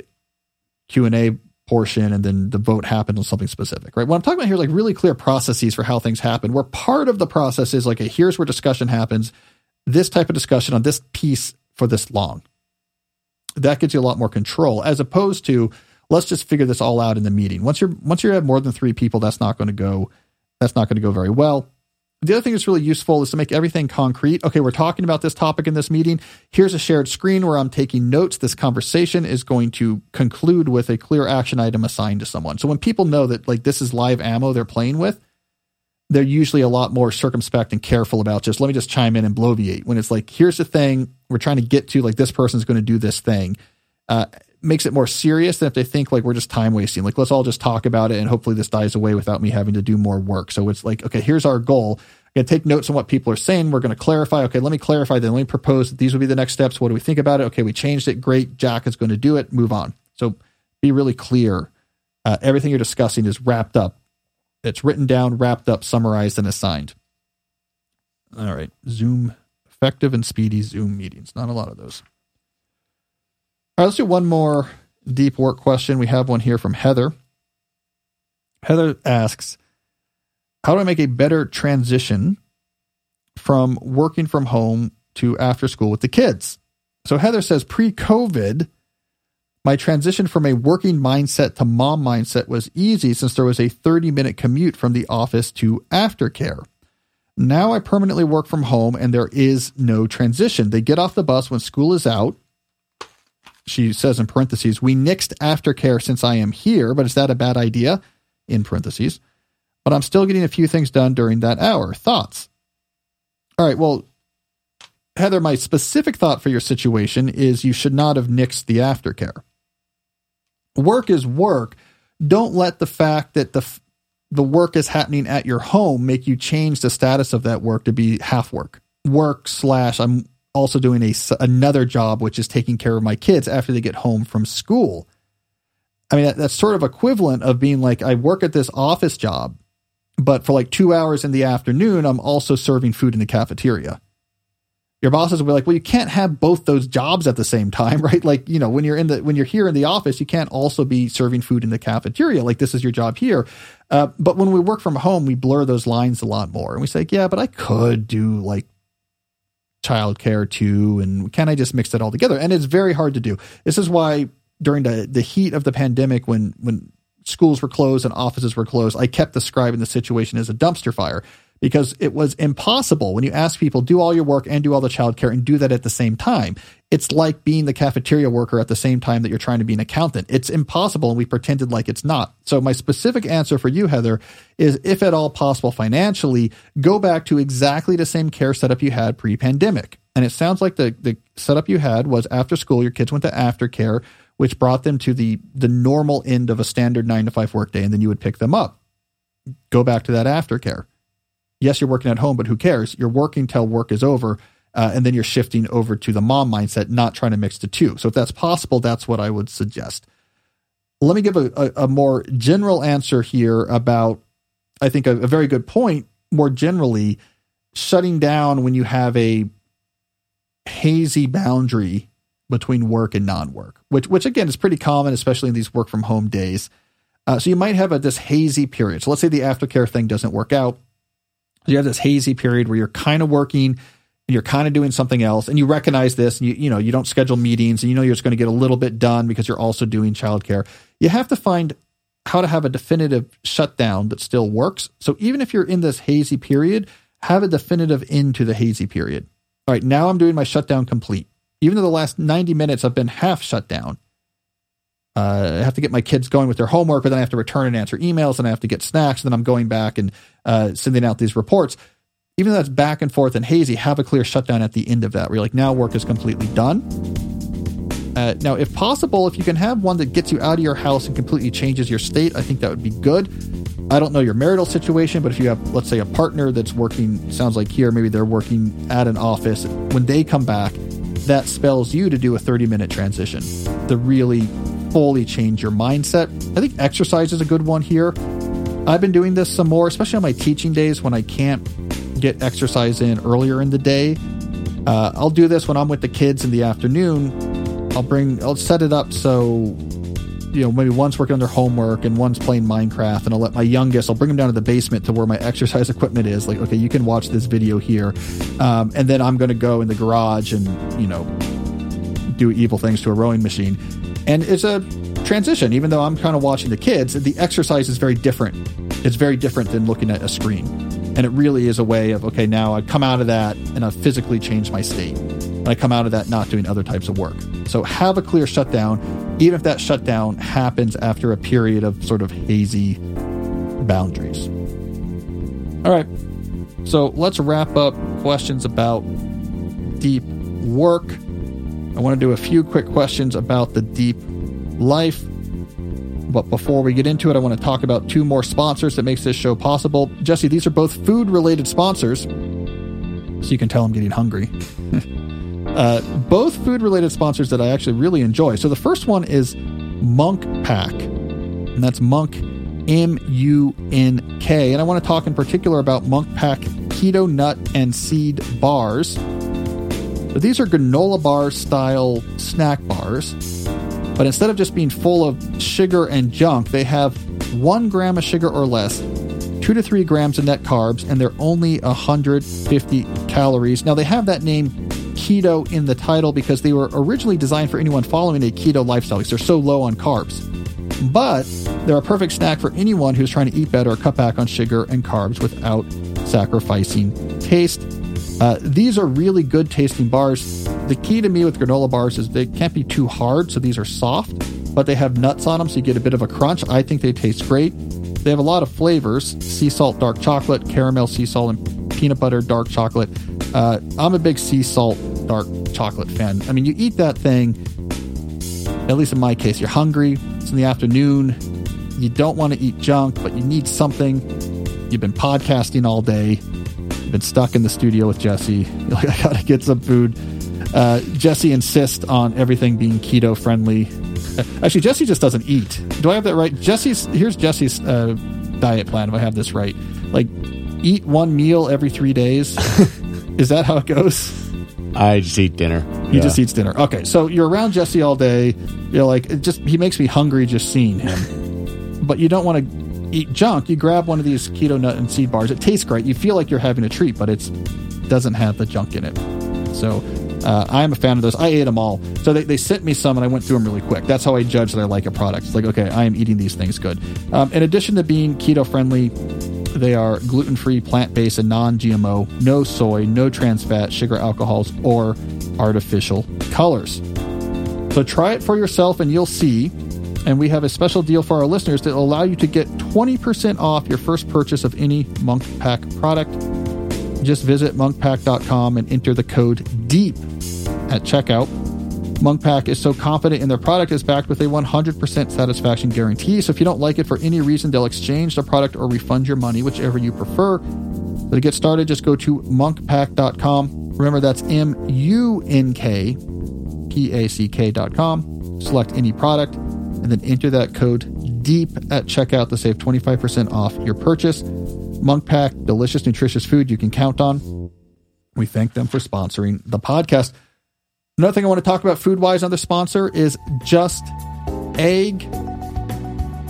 Q and A portion, and then the vote happens on something specific, right? What I'm talking about here, like really clear processes for how things happen, where part of the process is like, a, here's where discussion happens, this type of discussion on this piece for this long. That gives you a lot more control, as opposed to let's just figure this all out in the meeting. Once you're once you have more than three people, that's not going to go that's not going to go very well. The other thing that's really useful is to make everything concrete. Okay, we're talking about this topic in this meeting. Here's a shared screen where I'm taking notes. This conversation is going to conclude with a clear action item assigned to someone. So when people know that like this is live ammo they're playing with, they're usually a lot more circumspect and careful about just, let me just chime in and bloviate. When it's like, here's the thing we're trying to get to, like this person's going to do this thing, uh, makes it more serious than if they think like we're just time wasting. Like, let's all just talk about it and hopefully this dies away without me having to do more work. So it's like, okay, here's our goal. I'm going to take notes on what people are saying. We're going to clarify. Okay, let me clarify. Then let me propose that these would be the next steps. What do we think about it? Okay, we changed it. Great. Jack is going to do it. Move on. So be really clear. Uh, everything you're discussing is wrapped up. It's written down, wrapped up, summarized, and assigned. All right. Zoom, effective and speedy Zoom meetings. Not a lot of those. All right, let's do one more deep work question. We have one here from Heather. Heather asks, how do I make a better transition from working from home to after school with the kids? So Heather says, pre-COVID, my transition from a working mindset to mom mindset was easy since there was a thirty minute commute from the office to aftercare. Now I permanently work from home and there is no transition. They get off the bus when school is out. She says in parentheses, we nixed aftercare since I am here, but is that a bad idea? In parentheses. But I'm still getting a few things done during that hour. Thoughts? All right, well, Heather, my specific thought for your situation is you should not have nixed the aftercare. Work is work. Don't let the fact that the the work is happening at your home make you change the status of that work to be half work. Work slash I'm also doing a, another job, which is taking care of my kids after they get home from school. I mean, that, that's sort of equivalent of being like, I work at this office job, but for like two hours in the afternoon, I'm also serving food in the cafeteria. Your bosses will be like, well, you can't have both those jobs at the same time, right? Like, you know, when you're in the, when you're here in the office, you can't also be serving food in the cafeteria. Like, this is your job here. Uh, but when we work from home, we blur those lines a lot more. And we say, yeah, but I could do like childcare too. And can I just mix it all together? And it's very hard to do. This is why during the, the heat of the pandemic, when, when schools were closed and offices were closed, I kept describing the situation as a dumpster fire. Because it was impossible when you ask people, do all your work and do all the childcare and do that at the same time. It's like being the cafeteria worker at the same time that you're trying to be an accountant. It's impossible, and we pretended like it's not. So my specific answer for you, Heather, is if at all possible financially, go back to exactly the same care setup you had pre-pandemic. And it sounds like the, the setup you had was after school, your kids went to aftercare, which brought them to the, the normal end of a standard nine to five workday, and then you would pick them up. Go back to that aftercare. Yes, you're working at home, but who cares? You're working till work is over, uh, and then you're shifting over to the mom mindset, not trying to mix the two. So if that's possible, that's what I would suggest. Let me give a, a, a more general answer here about, I think, a, a very good point, more generally, shutting down when you have a hazy boundary between work and non-work, which, which again, is pretty common, especially in these work from home days. Uh, so you might have a, this hazy period. So let's say the aftercare thing doesn't work out. You have this hazy period where you're kind of working and you're kind of doing something else, and you recognize this, and you, you know, you don't schedule meetings, and you know you're just going to get a little bit done because you're also doing childcare. You have to find how to have a definitive shutdown that still works. So even if you're in this hazy period, have a definitive end to the hazy period. All right, now I'm doing my shutdown complete. Even though the last ninety minutes I've been half shut down. Uh, I have to get my kids going with their homework, but then I have to return and answer emails, and I have to get snacks, and then I'm going back and uh, sending out these reports. Even though that's back and forth and hazy, have a clear shutdown at the end of that, where you're like, now work is completely done. Uh, now, if possible, if you can have one that gets you out of your house and completely changes your state, I think that would be good. I don't know your marital situation, but if you have, let's say, a partner that's working, sounds like here, maybe they're working at an office. When they come back, that spells you to do a thirty-minute transition to really fully change your mindset. I think exercise is a good one here. I've been doing this some more, especially on my teaching days when I can't get exercise in earlier in the day. Uh, I'll do this when I'm with the kids in the afternoon. I'll bring, I'll set it up so, you know, maybe one's working on their homework and one's playing Minecraft, and I'll let my youngest, I'll bring him down to the basement to where my exercise equipment is. Like, okay, you can watch this video here. Um, and then I'm going to go in the garage and, you know, do evil things to a rowing machine. And it's a transition, even though I'm kind of watching the kids, the exercise is very different. It's very different than looking at a screen. And it really is a way of, okay, now I come out of that and I've physically changed my state. And I come out of that not doing other types of work. So have a clear shutdown, even if that shutdown happens after a period of sort of hazy boundaries. All right. So let's wrap up questions about deep work. I want to do a few quick questions about the deep life. But before we get into it, I want to talk about two more sponsors that makes this show possible. Jesse, these are both food-related sponsors, so you can tell I'm getting hungry. uh, both food-related sponsors that I actually really enjoy. So the first one is Munk Pack, and that's Munk, M U N K. And I want to talk in particular about Munk Pack Keto Nut and Seed Bars. So these are granola bar style snack bars, but instead of just being full of sugar and junk, they have one gram of sugar or less, two to three grams of net carbs, and they're only one hundred fifty calories. Now, they have that name keto in the title because they were originally designed for anyone following a keto lifestyle because they're so low on carbs. But they're a perfect snack for anyone who's trying to eat better or cut back on sugar and carbs without sacrificing taste. Uh, these are really good tasting bars. The key to me with granola bars is they can't be too hard, so these are soft, but they have nuts on them, so you get a bit of a crunch. I think they taste great. They have a lot of flavors: sea salt dark chocolate, caramel sea salt, and peanut butter dark chocolate. Uh, I'm a big sea salt dark chocolate fan. I mean, you eat that thing, at least in my case, you're hungry, it's in the afternoon, you don't want to eat junk, but you need something. You've been podcasting all day, been stuck in the studio with Jesse. You're like, I gotta get some food. Uh, Jesse insists on everything being keto friendly. Actually, Jesse just doesn't eat. Do I have that right? Jesse's here's Jesse's uh, diet plan. If I have this right, like eat one meal every three days. Is that how it goes? I just eat dinner. He yeah. just eats dinner. Okay, so you're around Jesse all day. You're like, it just he makes me hungry just seeing him. But you don't want to eat junk. You grab one of these keto nut and seed bars. It tastes great. You feel like you're having a treat, but it doesn't have the junk in it. So uh, I'm a fan of those. I ate them all. So they, they sent me some and I went through them really quick. That's how I judge that I like a product. It's like, okay, I am eating these things good. Um, in addition to being keto friendly, they are gluten-free, plant-based, and non-G M O, no soy, no trans fat, sugar, alcohols, or artificial colors. So try it for yourself and you'll see. And we have a special deal for our listeners that will allow you to get twenty percent off your first purchase of any Munk Pack product. Just visit monk pack dot com and enter the code DEEP at checkout. Munk Pack is so confident in their product is backed with a one hundred percent satisfaction guarantee. So if you don't like it for any reason, they'll exchange the product or refund your money, whichever you prefer. So to get started, just go to monk pack dot com. Remember, that's M U N K P A C K dot com. Select any product and then enter that code DEEP at checkout to save twenty-five percent off your purchase. Munk Pack, delicious, nutritious food you can count on. We thank them for sponsoring the podcast. Another thing I want to talk about food-wise on the sponsor is Just Egg.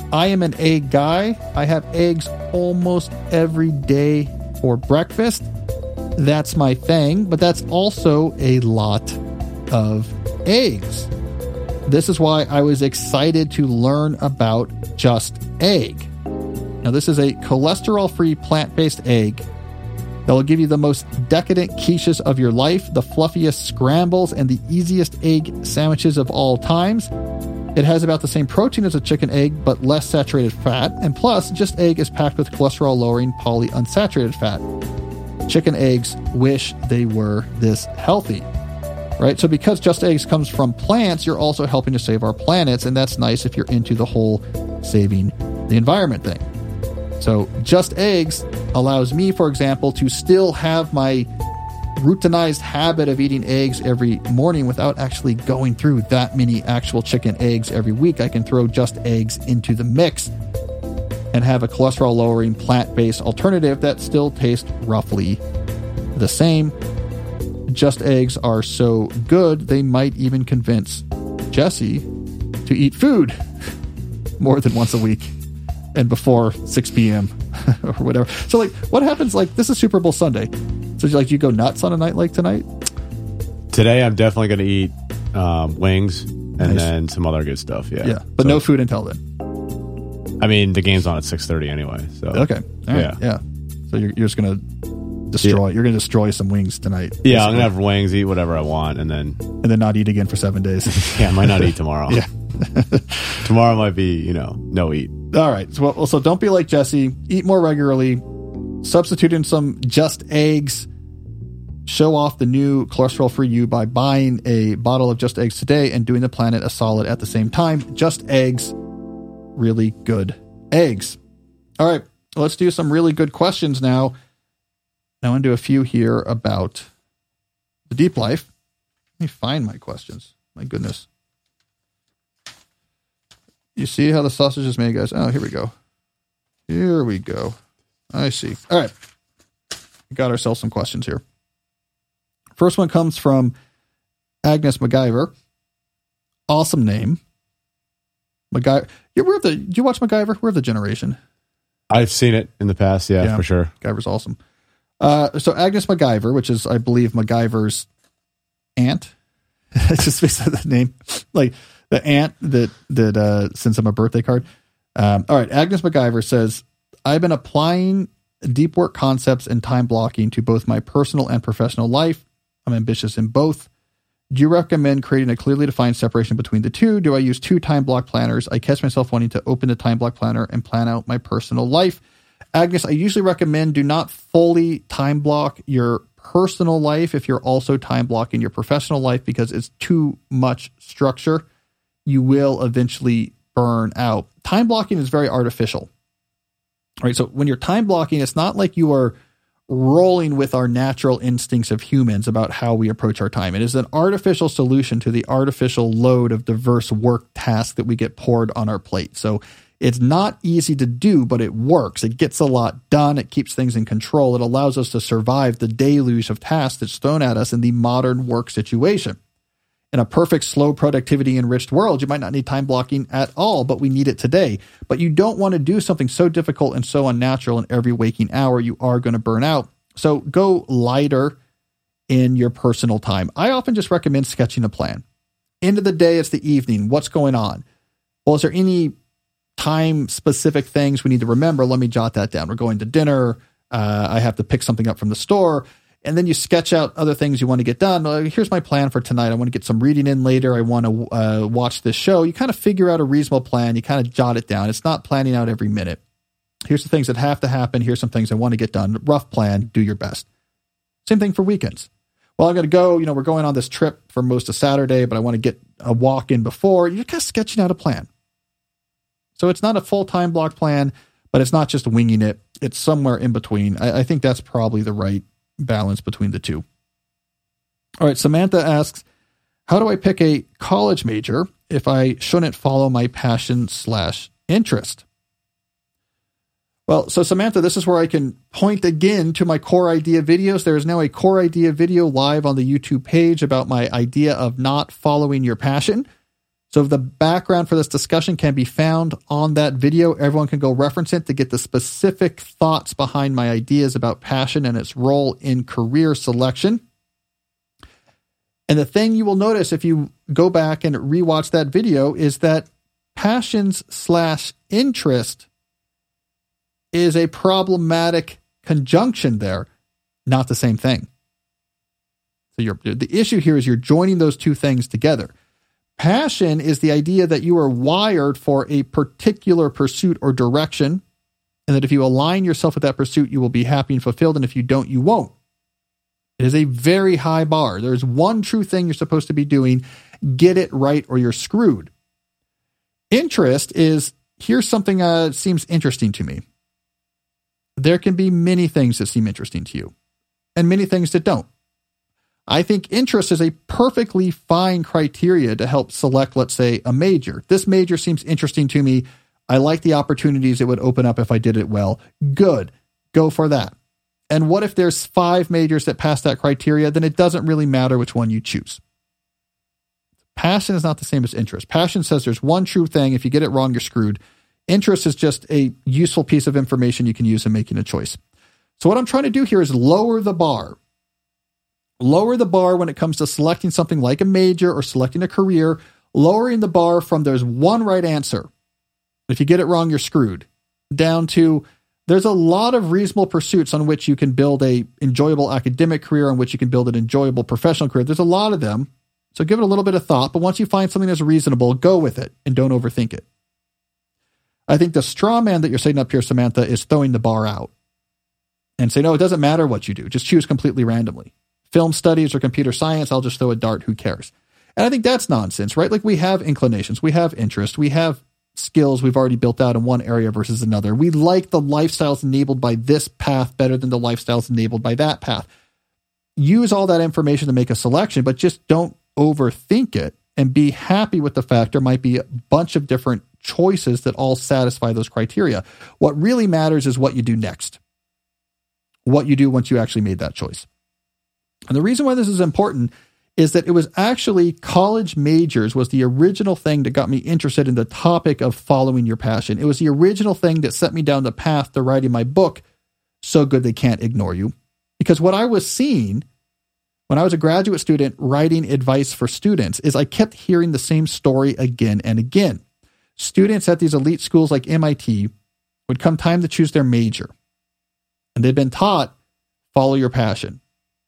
I am an egg guy. I have eggs almost every day for breakfast. That's my thing, but that's also a lot of eggs. This is why I was excited to learn about Just Egg. Now, this is a cholesterol-free plant-based egg that will give you the most decadent quiches of your life, the fluffiest scrambles, and the easiest egg sandwiches of all times. It has about the same protein as a chicken egg, but less saturated fat. And plus, Just Egg is packed with cholesterol-lowering polyunsaturated fat. Chicken eggs wish they were this healthy, right? So because Just Eggs comes from plants, you're also helping to save our planets, and that's nice if you're into the whole saving the environment thing. So Just Eggs allows me, for example, to still have my routinized habit of eating eggs every morning without actually going through that many actual chicken eggs every week. I can throw Just Eggs into the mix and have a cholesterol-lowering plant-based alternative that still tastes roughly the same. Just Eggs are so good, they might even convince Jesse to eat food more than once a week and before six p.m. or whatever. So, like, what happens, like, this is Super Bowl Sunday. So, like, you go nuts on a night like tonight? Today, I'm definitely going to eat um, wings and Nice. then some other good stuff. Yeah. Yeah, but So- no food until then. I mean, the game's on at six thirty anyway. So Okay. All right. Yeah. Yeah. So you're, you're just going to destroy, you're going to destroy some wings tonight. Yeah, I'm basically. gonna have wings, eat whatever I want, and then And then not eat again for seven days. yeah, I might not eat tomorrow. Yeah. Tomorrow might be, you know, no eat. All right. So, well, so don't be like Jesse. Eat more regularly. Substitute in some Just Eggs. Show off the new cholesterol-free you by buying a bottle of Just Eggs today and doing the planet a solid at the same time. Just Eggs. Really good eggs. All right. Let's do some really good questions now. I want to do a few here about the deep life. Let me find my questions. My goodness. You see how the sausage is made, guys? Oh, here we go. Here we go. I see. All right. We got ourselves some questions here. First one comes from Agnes MacGyver. Awesome name. MacGyver. You ever the, do you watch MacGyver? We're of the generation. I've seen it in the past, yeah, Yeah. for sure. MacGyver's awesome. Uh, so Agnes MacGyver, which is, I believe, MacGyver's aunt. It's just based on the name. Like the aunt that, that uh, sends him a birthday card. Um, all right. Agnes MacGyver says, I've been applying deep work concepts and time blocking to both my personal and professional life. I'm ambitious in both. Do you recommend creating a clearly defined separation between the two? Do I use two time block planners? I catch myself wanting to open the time block planner and plan out my personal life. Agnes, I usually recommend do not fully time block your personal life if you're also time blocking your professional life because it's too much structure. You will eventually burn out. Time blocking is very artificial. All right, so when you're time blocking, it's not like you are rolling with our natural instincts of humans about how we approach our time. It is an artificial solution to the artificial load of diverse work tasks that we get poured on our plate. So it's not easy to do, but it works. It gets a lot done. It keeps things in control. It allows us to survive the deluge of tasks that's thrown at us in the modern work situation. In a perfect, slow, productivity-enriched world, you might not need time blocking at all, but we need it today. But you don't want to do something so difficult and so unnatural in every waking hour. You are going to burn out. So go lighter in your personal time. I often just recommend sketching a plan. End of the day, it's the evening. What's going on? Well, is there any time-specific things we need to remember? Let me jot that down. We're going to dinner. Uh, I have to pick something up from the store. And then you sketch out other things you want to get done. Uh, here's my plan for tonight. I want to get some reading in later. I want to uh, watch this show. You kind of figure out a reasonable plan. You kind of jot it down. It's not planning out every minute. Here's the things that have to happen. Here's some things I want to get done. Rough plan. Do your best. Same thing for weekends. Well, I'm going to go, you know, we're going on this trip for most of Saturday, but I want to get a walk in before. You're kind of sketching out a plan. So it's not a full-time block plan, but it's not just winging it. It's somewhere in between. I, I think that's probably the right balance between the two. All right. Samantha asks, how do I pick a college major if I shouldn't follow my passion slash interest? Well, so Samantha, this is where I can point again to my Core Idea videos. There is now a Core Idea video live on the YouTube page about my idea of not following your passion. So the background for this discussion can be found on that video. Everyone can go reference it to get the specific thoughts behind my ideas about passion and its role in career selection. And the thing you will notice if you go back and rewatch that video is that passions slash interest is a problematic conjunction there, not the same thing. So you're, the issue here is you're joining those two things together. Passion is the idea that you are wired for a particular pursuit or direction, and that if you align yourself with that pursuit, you will be happy and fulfilled, and if you don't, you won't. It is a very high bar. There's one true thing you're supposed to be doing. Get it right or you're screwed. Interest is, here's something that uh, seems interesting to me. There can be many things that seem interesting to you, and many things that don't. I think interest is a perfectly fine criteria to help select, let's say, a major. This major seems interesting to me. I like the opportunities it would open up if I did it well. Good. Go for that. And what if there's five majors that pass that criteria? Then it doesn't really matter which one you choose. Passion is not the same as interest. Passion says there's one true thing. If you get it wrong, you're screwed. Interest is just a useful piece of information you can use in making a choice. So what I'm trying to do here is lower the bar. Lower the bar when it comes to selecting something like a major or selecting a career, lowering the bar from there's one right answer. If you get it wrong, you're screwed. Down to there's a lot of reasonable pursuits on which you can build a enjoyable academic career, on which you can build an enjoyable professional career. There's a lot of them. So give it a little bit of thought, but once you find something that's reasonable, go with it and don't overthink it. I think the straw man that you're setting up here, Samantha, is throwing the bar out and say, no, it doesn't matter what you do. Just choose completely randomly. Film studies or computer science, I'll just throw a dart, who cares? And I think that's nonsense, right? Like we have inclinations, we have interests, we have skills we've already built out in one area versus another. We like the lifestyles enabled by this path better than the lifestyles enabled by that path. Use all that information to make a selection, but just don't overthink it and be happy with the fact there might be a bunch of different choices that all satisfy those criteria. What really matters is what you do next, what you do once you actually made that choice. And the reason why this is important is that it was actually college majors was the original thing that got me interested in the topic of following your passion. It was the original thing that set me down the path to writing my book, So Good They Can't Ignore You. Because what I was seeing when I was a graduate student writing advice for students is I kept hearing the same story again and again. Students at these elite schools like M I T would come time to choose their major, and they'd been taught, follow your passion.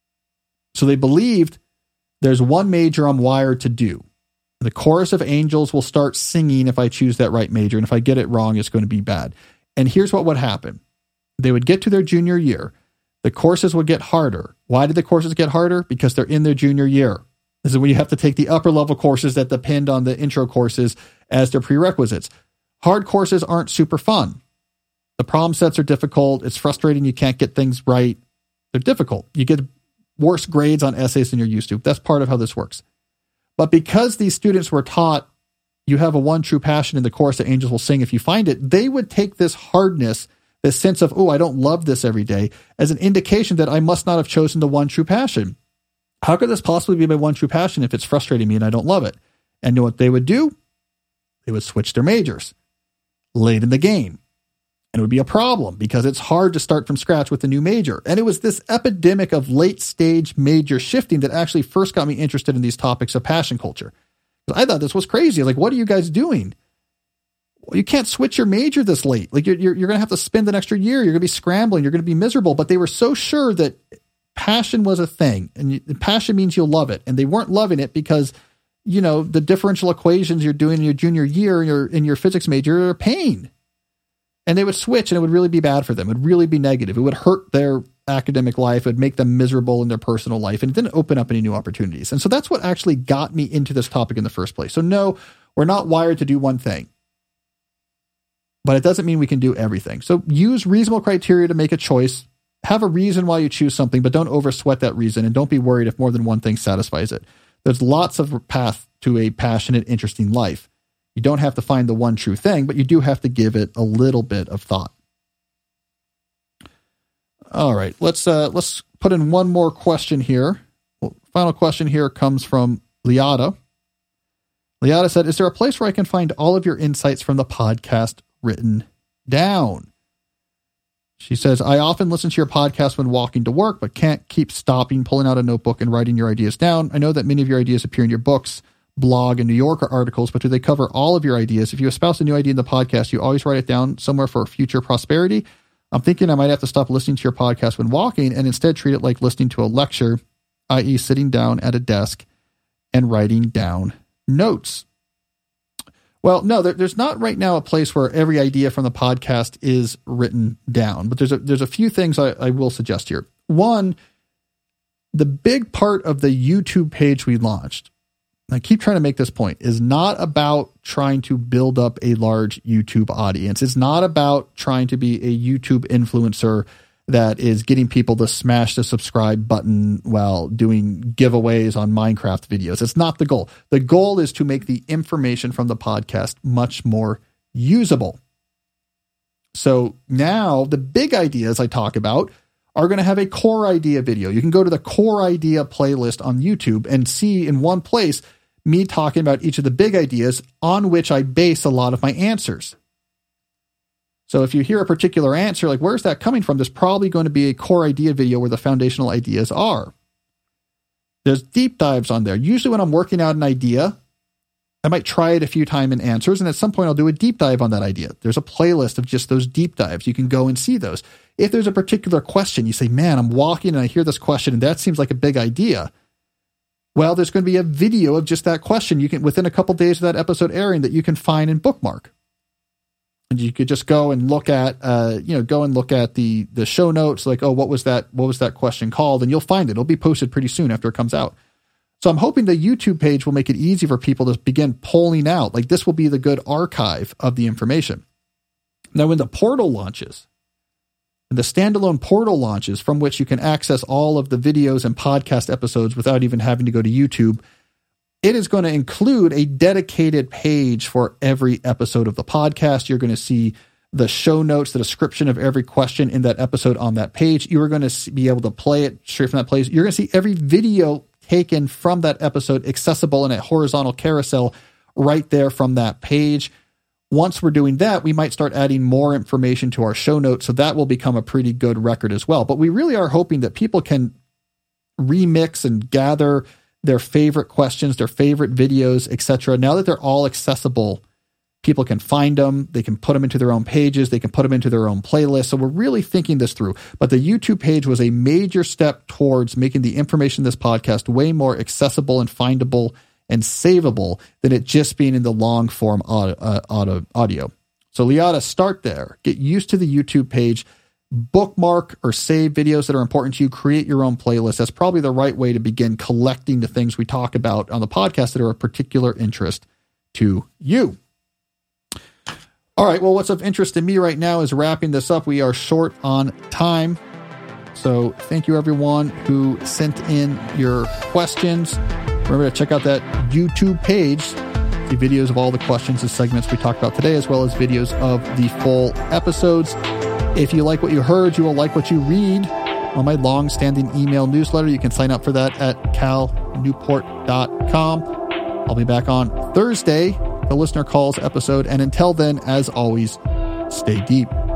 So they believed there's one major I'm wired to do. The chorus of angels will start singing if I choose that right major, and if I get it wrong, it's going to be bad. And here's what would happen. They would get to their junior year. The courses would get harder. Why did the courses get harder? Because they're in their junior year. This is when you have to take the upper level courses that depend on the intro courses as their prerequisites. Hard courses aren't super fun. The problem sets are difficult. It's frustrating. You can't get things right. They're difficult. You get worse grades on essays than you're used to. That's part of how this works. But because these students were taught you have a one true passion in the chorus that angels will sing if you find it, they would take this hardness, this sense of, oh, I don't love this every day, as an indication that I must not have chosen the one true passion. How could this possibly be my one true passion if it's frustrating me and I don't love it? And you know what they would do? They would switch their majors late in the game. And it would be a problem because it's hard to start from scratch with a new major. And it was this epidemic of late stage major shifting that actually first got me interested in these topics of passion culture. I thought this was crazy. Like, what are you guys doing? Well, you can't switch your major this late. Like, you're, you're, you're going to have to spend an extra year. You're going to be scrambling. You're going to be miserable. But they were so sure that passion was a thing. And you, passion means you'll love it. And they weren't loving it because, you know, the differential equations you're doing in your junior year in your, in your physics major are a pain. And they would switch and it would really be bad for them. It would really be negative. It would hurt their academic life. It would make them miserable in their personal life. And it didn't open up any new opportunities. And so that's what actually got me into this topic in the first place. So no, we're not wired to do one thing. But it doesn't mean we can do everything. So use reasonable criteria to make a choice. Have a reason why you choose something, but don't oversweat that reason. And don't be worried if more than one thing satisfies it. There's lots of paths to a passionate, interesting life. You don't have to find the one true thing, but you do have to give it a little bit of thought. All right, let's uh, let's put in one more question here. Well, final question here comes from Liada. Liata said, is there a place where I can find all of your insights from the podcast written down? She says, I often listen to your podcast when walking to work, but can't keep stopping, pulling out a notebook and writing your ideas down. I know that many of your ideas appear in your books, blog, and New Yorker articles, but do they cover all of your ideas? If you espouse a new idea in the podcast, you always write it down somewhere for future prosperity. I'm thinking I might have to stop listening to your podcast when walking and instead treat it like listening to a lecture, that is sitting down at a desk and writing down notes. Well, no, there, there's not right now a place where every idea from the podcast is written down, but there's a, there's a few things I, I will suggest here. One, the big part of the YouTube page we launched, and I keep trying to make this point, is not about trying to build up a large YouTube audience. It's not about trying to be a YouTube influencer that is getting people to smash the subscribe button while doing giveaways on Minecraft videos. It's not the goal. The goal is to make the information from the podcast much more usable. So now the big ideas I talk about are going to have a core idea video. You can go to the core idea playlist on YouTube and see in one place me talking about each of the big ideas on which I base a lot of my answers. So if you hear a particular answer, like, where's that coming from? There's probably going to be a core idea video where the foundational ideas are. There's deep dives on there. Usually when I'm working out an idea, I might try it a few times in answers, and at some point I'll do a deep dive on that idea. There's a playlist of just those deep dives. You can go and see those. If there's a particular question, you say, man, I'm walking and I hear this question, and that seems like a big idea. Well, there's going to be a video of just that question. You can, within a couple days of that episode airing, that you can find and bookmark. And you could just go and look at, uh, you know, go and look at the the show notes, like, oh, what was that? What was that question called? And you'll find it. It'll be posted pretty soon after it comes out. So I'm hoping the YouTube page will make it easy for people to begin pulling out. Like, this will be the good archive of the information. Now, when the portal launches, the standalone portal launches, from which you can access all of the videos and podcast episodes without even having to go to YouTube, it is going to include a dedicated page for every episode of the podcast. You're going to see the show notes, the description of every question in that episode on that page. You are going to be able to play it straight from that place. You're going to see every video taken from that episode accessible in a horizontal carousel right there from that page. Once we're doing that, we might start adding more information to our show notes, so that will become a pretty good record as well. But we really are hoping that people can remix and gather their favorite questions, their favorite videos, et cetera. Now that they're all accessible, people can find them, they can put them into their own pages, they can put them into their own playlists. So we're really thinking this through. But the YouTube page was a major step towards making the information in this podcast way more accessible and findable and savable than it just being in the long form audio. So Liata, start there. Get used to the YouTube page. Bookmark or save videos that are important to you. Create your own playlist. That's probably the right way to begin collecting the things we talk about on the podcast that are of particular interest to you. All right. Well, what's of interest to me right now is wrapping this up. We are short on time. So thank you, everyone who sent in your questions. Remember to check out that YouTube page. See videos of all the questions and segments we talked about today, as well as videos of the full episodes. If you like what you heard, you will like what you read on my long-standing email newsletter. You can sign up for that at cal newport dot com. I'll be back on Thursday, the listener calls episode. And until then, as always, stay deep.